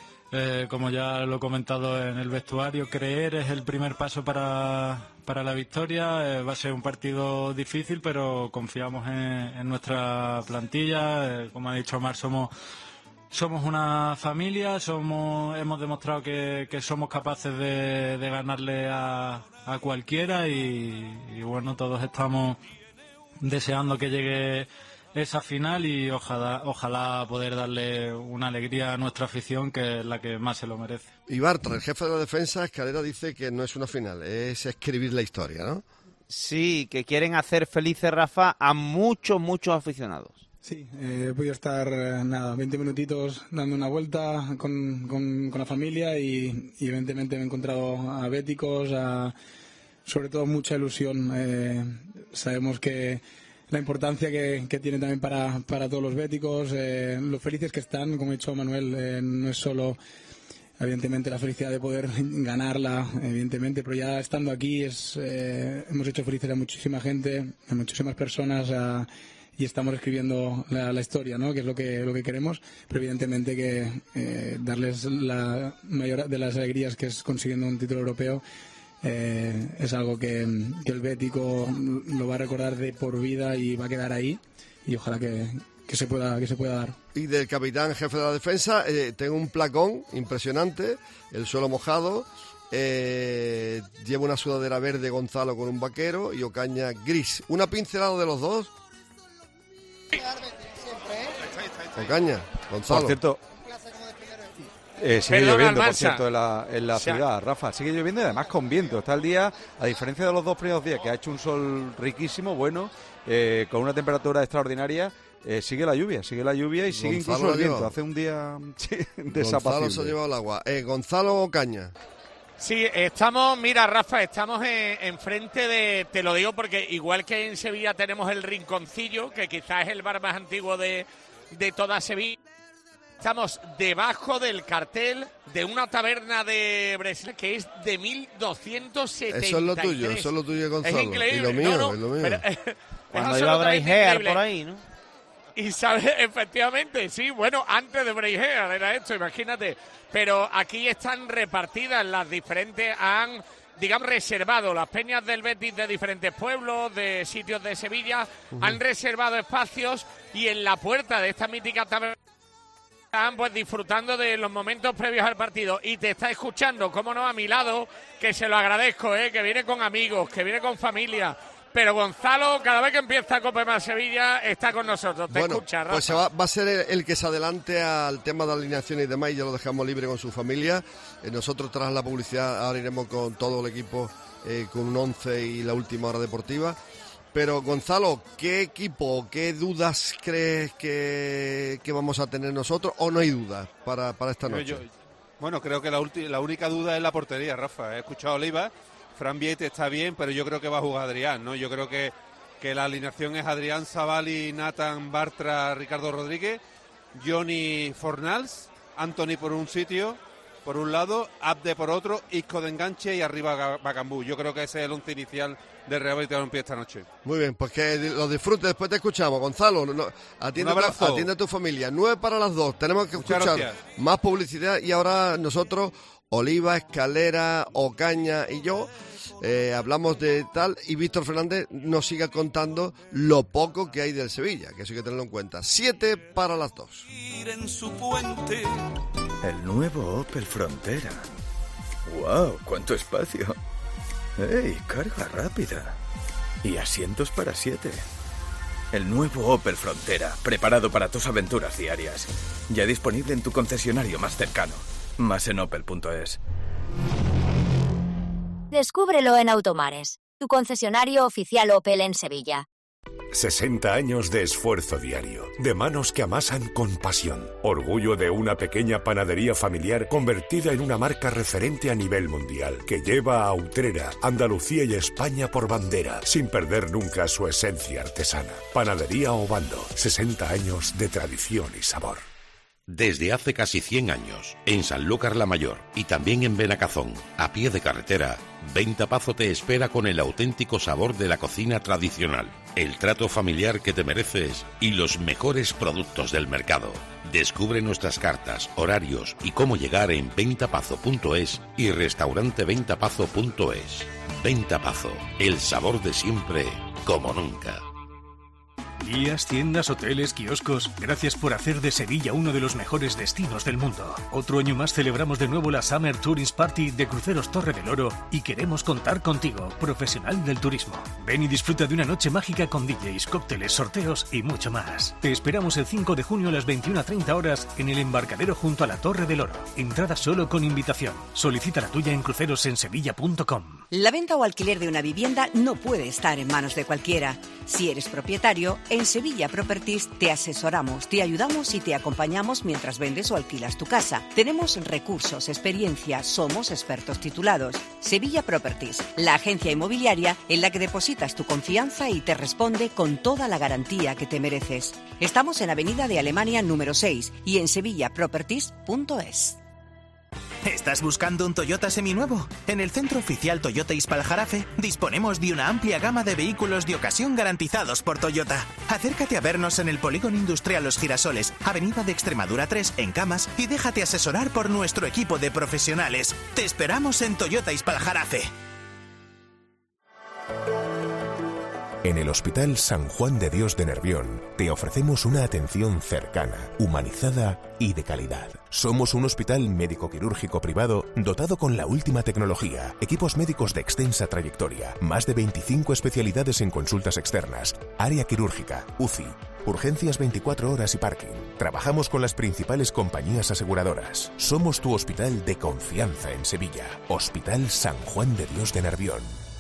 Eh, como ya lo he comentado en el vestuario, creer es el primer paso para, para la victoria. Eh, va a ser un partido difícil, pero confiamos en, en nuestra plantilla. Eh, como ha dicho Omar, somos somos una familia, somos hemos demostrado que, que somos capaces de, de ganarle a, a cualquiera y, y bueno, todos estamos deseando que llegue esa final y ojalá ojalá poder darle una alegría a nuestra afición, que es la que más se lo merece. Y Bartra, el jefe de la defensa, Escalera, dice que no es una final, es escribir la historia, ¿no? Sí, que quieren hacer felices, Rafa, a muchos, muchos aficionados. Sí, eh, he podido estar, eh, nada, veinte minutitos dando una vuelta con, con, con la familia y, y evidentemente me he encontrado a béticos, a, sobre todo mucha ilusión. Eh, sabemos que la importancia que, que tiene también para, para todos los béticos, eh, lo felices que están, como ha dicho Manuel, eh, no es solo evidentemente la felicidad de poder ganarla, evidentemente, pero ya estando aquí es, eh, hemos hecho felices a muchísima gente, a muchísimas personas, a, y estamos escribiendo la, la historia, ¿no?, que es lo que lo que queremos, pero evidentemente que eh, darles la mayor de las alegrías, que es consiguiendo un título europeo. Eh, es algo que, que el bético lo va a recordar de por vida y va a quedar ahí, y ojalá que, que se pueda que se pueda dar. Y del capitán jefe de la defensa, eh, tengo un placón impresionante, el suelo mojado, eh, lleva una sudadera verde Gonzalo con un vaquero y Ocaña gris. ¿Una pincelada de los dos? Ocaña, Gonzalo. Por cierto, Eh, sigue Perdona, lloviendo, por cierto, en la, en la o sea, ciudad, Rafa. Sigue lloviendo y además con viento. Está el día, a diferencia de los dos primeros días, que ha hecho un sol riquísimo, bueno, eh, con una temperatura extraordinaria, eh, sigue la lluvia, sigue la lluvia y Gonzalo sigue incluso el viento. Hace un día sí, desapacible. Gonzalo se ha llevado el agua. Eh, Gonzalo Ocaña. Sí, estamos, mira, Rafa, estamos enfrente de, te lo digo porque igual que en Sevilla tenemos el Rinconcillo, que quizás es el bar más antiguo de, de toda Sevilla. Estamos debajo del cartel de una taberna de Breslavia que es de mil doscientos setenta y tres. Eso es lo tuyo, eso es lo tuyo, Gonzalo. Es increíble. Y lo mío, no, no, es lo mío. Pero, eh, Cuando iba Breijer por ahí, ¿no? Y sabes, efectivamente, sí, bueno, antes de Breijer era esto, imagínate. Pero aquí están repartidas las diferentes, han, digamos, reservado las peñas del Betis de diferentes pueblos, de sitios de Sevilla, uh-huh. han reservado espacios y en la puerta de esta mítica taberna están pues disfrutando de los momentos previos al partido y te está escuchando, cómo no, a mi lado, que se lo agradezco, ¿eh? Que viene con amigos, que viene con familia, pero Gonzalo, cada vez que empieza Cope Más Sevilla, está con nosotros, te bueno, escucha, Rafa. Pues se va, va a ser el, el que se adelante al tema de alineación y demás, y ya lo dejamos libre con su familia. Eh, nosotros tras la publicidad ahora iremos con todo el equipo, eh, con un once y la última hora deportiva. Pero, Gonzalo, ¿qué equipo, qué dudas crees que, que vamos a tener nosotros o no hay dudas para, para esta noche? Yo, yo, bueno, creo que la, ulti, la única duda es la portería, Rafa. He escuchado a Oliva, Fran Viete está bien, pero yo creo que va a jugar Adrián, ¿no? Yo creo que, que la alineación es Adrián, Savali, Nathan, Bartra, Ricardo Rodríguez, Johnny Fornals, Anthony por un sitio, por un lado, Abde por otro, Isco de enganche y arriba Bacambú. Yo creo que ese es el once inicial de Real Betis Balompié esta noche. Muy bien, pues que lo disfrutes, después te escuchamos. Gonzalo, no, atiende, a, atiende a tu familia. Nueve para las dos, tenemos que Muchas escuchar gracias. Más publicidad y ahora nosotros Oliva, Escalera, Ocaña y yo eh, hablamos de tal, y Víctor Fernández nos sigue contando lo poco que hay del Sevilla, que eso hay que tenerlo en cuenta. Siete para las dos. En su puente. El nuevo Opel Frontera. ¡Wow! ¡Cuánto espacio! ¡Ey! Carga rápida. Y asientos para siete. El nuevo Opel Frontera, preparado para tus aventuras diarias. Ya disponible en tu concesionario más cercano. Más en opel punto es. Descúbrelo en Automares, tu concesionario oficial Opel en Sevilla. sesenta años de esfuerzo diario, de manos que amasan con pasión. Orgullo de una pequeña panadería familiar convertida en una marca referente a nivel mundial, que lleva a Utrera, Andalucía y España por bandera, sin perder nunca su esencia artesana. Panadería Obando, sesenta años de tradición y sabor. Desde hace casi cien años, en Sanlúcar la Mayor y también en Benacazón, a pie de carretera, Ventapazo te espera con el auténtico sabor de la cocina tradicional, el trato familiar que te mereces y los mejores productos del mercado. Descubre nuestras cartas, horarios y cómo llegar en ventapazo punto es y restaurante ventapazo punto es. Ventapazo, el sabor de siempre, como nunca. Guías, tiendas, hoteles, kioscos, gracias por hacer de Sevilla uno de los mejores destinos del mundo. Otro año más celebramos de nuevo la Summer Tourist Party de Cruceros Torre del Oro y queremos contar contigo, profesional del turismo. Ven y disfruta de una noche mágica con D Js, cócteles, sorteos y mucho más. Te esperamos el cinco de junio a las veintiuna a treinta horas en el embarcadero junto a la Torre del Oro. Entrada solo con invitación. Solicita la tuya en crucerosensevilla punto com. La venta o alquiler de una vivienda no puede estar en manos de cualquiera. Si eres propietario, en Sevilla Properties te asesoramos, te ayudamos y te acompañamos mientras vendes o alquilas tu casa. Tenemos recursos, experiencia, somos expertos titulados. Sevilla Properties, la agencia inmobiliaria en la que depositas tu confianza y te responde con toda la garantía que te mereces. Estamos en Avenida de Alemania número seis y en sevilla properties punto es. ¿Estás buscando un Toyota seminuevo? En el Centro Oficial Toyota Ispaljarafe disponemos de una amplia gama de vehículos de ocasión garantizados por Toyota. Acércate a vernos en el Polígono Industrial Los Girasoles, Avenida de Extremadura tres, en Camas, y déjate asesorar por nuestro equipo de profesionales. Te esperamos en Toyota Ispaljarafe. En el Hospital San Juan de Dios de Nervión te ofrecemos una atención cercana, humanizada y de calidad. Somos un hospital médico-quirúrgico privado dotado con la última tecnología, equipos médicos de extensa trayectoria, más de veinticinco especialidades en consultas externas, área quirúrgica, U C I, urgencias veinticuatro horas y parking. Trabajamos con las principales compañías aseguradoras. Somos tu hospital de confianza en Sevilla. Hospital San Juan de Dios de Nervión.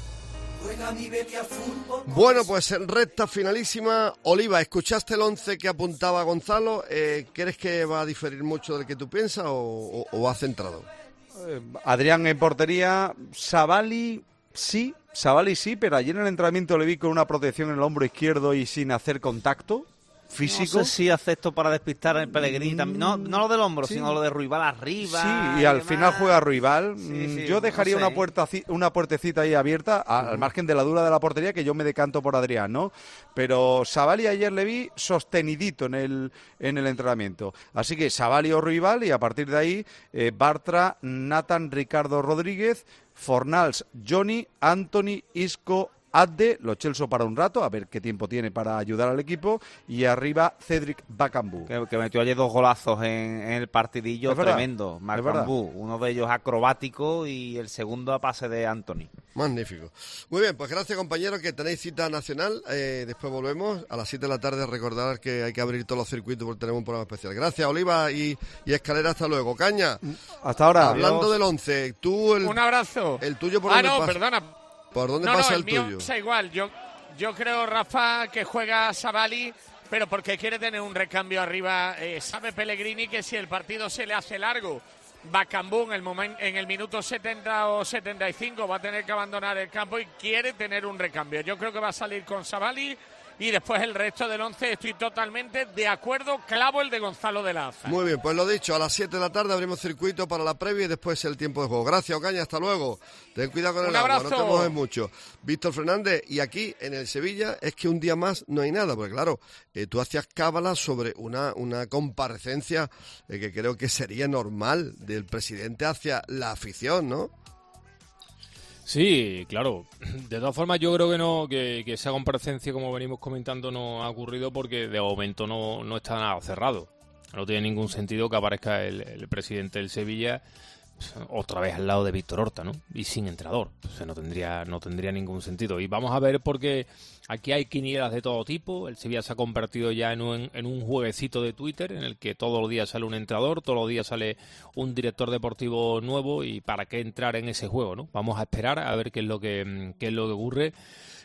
Bueno, pues en recta finalísima, Oliva, ¿escuchaste el once que apuntaba Gonzalo? Eh, ¿Crees que va a diferir mucho del que tú piensas o, o, o va centrado? Eh, Adrián en portería, Savali sí, Savali sí, pero ayer en el entrenamiento le vi con una protección en el hombro izquierdo y sin hacer contacto físico. No sé si hace esto para despistar al Pellegrini también. No, no lo del hombro, sí, sino lo de Ruibal arriba. Sí, y al demás. final juega Ruibal. Sí, sí, yo dejaría no sé. una puerta, una puertecita ahí abierta, al uh-huh. margen de la dura de la portería, que yo me decanto por Adrián, ¿no? Pero Savali ayer le vi sostenidito en el, en el entrenamiento. Así que Savali o Ruibal, y a partir de ahí, eh, Bartra, Nathan, Ricardo Rodríguez, Fornals, Johnny, Anthony, Isco, Adde, Lo Celso para un rato, a ver qué tiempo tiene para ayudar al equipo, y arriba Cedric Bakambu. Que, que metió ayer dos golazos en, en el partidillo, tremendo. Bakambu, uno de ellos acrobático y el segundo a pase de Anthony. Magnífico. Muy bien, pues gracias compañeros, que tenéis cita nacional, eh, después volvemos a las siete de la tarde. Recordar que hay que abrir todos los circuitos porque tenemos un programa especial. Gracias, Oliva y, y Escalera, hasta luego. Caña. Hasta ahora. Hablando Adiós. del once, tú el... Un abrazo. El tuyo por Ah, dónde no, pasa? perdona. ¿Por dónde no, pasa no, el, el mío tuyo? pasa igual. Yo, yo creo, Rafa, que juega Savali, pero porque quiere tener un recambio arriba. Eh, sabe Pellegrini que si el partido se le hace largo, Bakambu en el, momen, en el minuto setenta o setenta y cinco va a tener que abandonar el campo y quiere tener un recambio. Yo creo que va a salir con Savali y después el resto del once estoy totalmente de acuerdo, clavo el de Gonzalo de la Aza. Muy bien, pues lo dicho, a las siete de la tarde abrimos circuito para la previa y después el tiempo de juego. Gracias, Ocaña, hasta luego. Ten cuidado con el agua, no te mojes mucho. Víctor Fernández, y aquí en el Sevilla es que un día más no hay nada, porque claro, eh, tú hacías cábala sobre una, una comparecencia eh, que creo que sería normal del presidente hacia la afición, ¿no? Sí, claro. De todas formas, yo creo que no que, que esa comparecencia, como venimos comentando, no ha ocurrido porque de momento no, no está nada cerrado. No tiene ningún sentido que aparezca el, el presidente del Sevilla otra vez al lado de Víctor Horta, ¿no? Y sin entrenador. O sea, no tendría, no tendría ningún sentido. Y vamos a ver, porque aquí hay quinielas de todo tipo. El Sevilla se ha convertido ya en un, en un jueguecito de Twitter en el que todos los días sale un entrenador, todos los días sale un director deportivo nuevo, y para qué entrar en ese juego, ¿no? Vamos a esperar a ver qué es lo que, qué es lo que ocurre.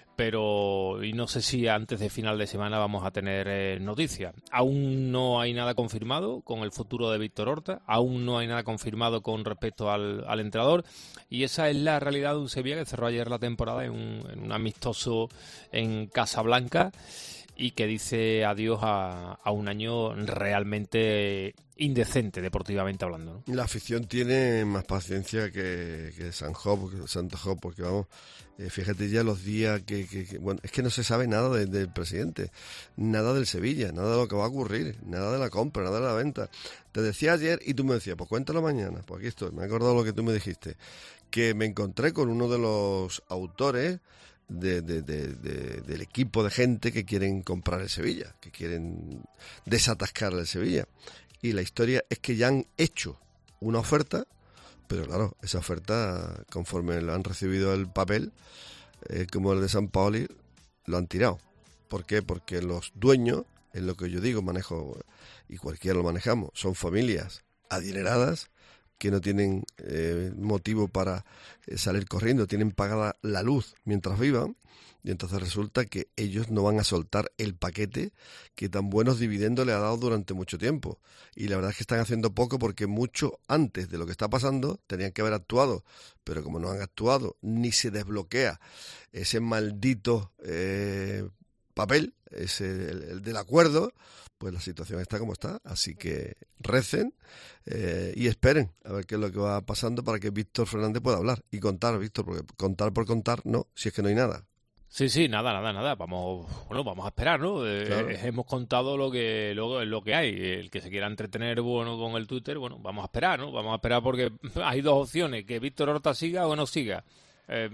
Pero y no sé si antes de final de semana vamos a tener eh, noticias. Aún no hay nada confirmado con el futuro de Víctor Horta, aún no hay nada confirmado con respecto al, al entrenador, y esa es la realidad de un Sevilla que cerró ayer la temporada en un, en un amistoso en Casablanca y que dice adiós a, a un año realmente indecente, deportivamente hablando, ¿no? La afición tiene más paciencia que, que San Job, Santo Job, porque vamos, eh, fíjate ya los días que, que, que... Bueno, es que no se sabe nada de, del presidente, nada del Sevilla, nada de lo que va a ocurrir, nada de la compra, nada de la venta. Te decía ayer y tú me decías, pues cuéntalo mañana, pues aquí estoy, me he acordado lo que tú me dijiste, que me encontré con uno de los autores De, de, de, de, del equipo de gente que quieren comprar el Sevilla, que quieren desatascar el Sevilla. Y la historia es que ya han hecho una oferta, pero claro, esa oferta, conforme lo han recibido el papel, eh, como el de San Paoli, lo han tirado. ¿Por qué? Porque los dueños, es lo que yo digo, manejo, y cualquiera lo manejamos, son familias adineradas que no tienen eh, motivo para eh, salir corriendo, tienen pagada la luz mientras vivan, y entonces resulta que ellos no van a soltar el paquete que tan buenos dividendos le ha dado durante mucho tiempo. Y la verdad es que están haciendo poco, porque mucho antes de lo que está pasando tenían que haber actuado, pero como no han actuado, ni se desbloquea ese maldito eh, papel, ese, el, el del acuerdo, pues la situación está como está. Así que recen eh, y esperen a ver qué es lo que va pasando para que Víctor Fernández pueda hablar y contar, Víctor, porque contar por contar no, si es que no hay nada. Sí, sí, nada, nada, nada. Vamos, bueno, vamos a esperar, ¿no? Eh, Claro. eh, hemos contado lo que, lo, lo que hay. El que se quiera entretener, bueno, con el Twitter, bueno, vamos a esperar, ¿no? Vamos a esperar porque hay dos opciones: que Víctor Horta siga o no siga. Eh,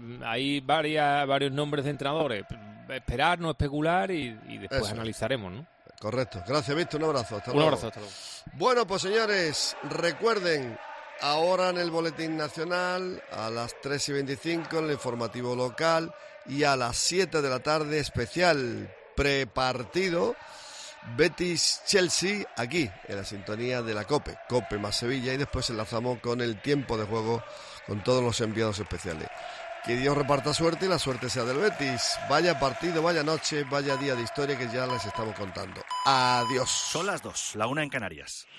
hay varias, varios nombres de entrenadores. Esperar, no especular, y, y después Eso. analizaremos, ¿no? Correcto. Gracias, Víctor. Un abrazo. Hasta Un luego. abrazo, hasta luego. Bueno, pues señores, recuerden, ahora en el Boletín Nacional, a las tres y veinticinco en el informativo local, y a las siete de la tarde, especial prepartido, Betis-Chelsea, aquí, en la sintonía de la COPE, COPE más Sevilla, y después enlazamos con el tiempo de juego con todos los enviados especiales. Que Dios reparta suerte y la suerte sea del Betis. Vaya partido, vaya noche, vaya día de historia que ya les estamos contando. Adiós. Son las dos, la una en Canarias.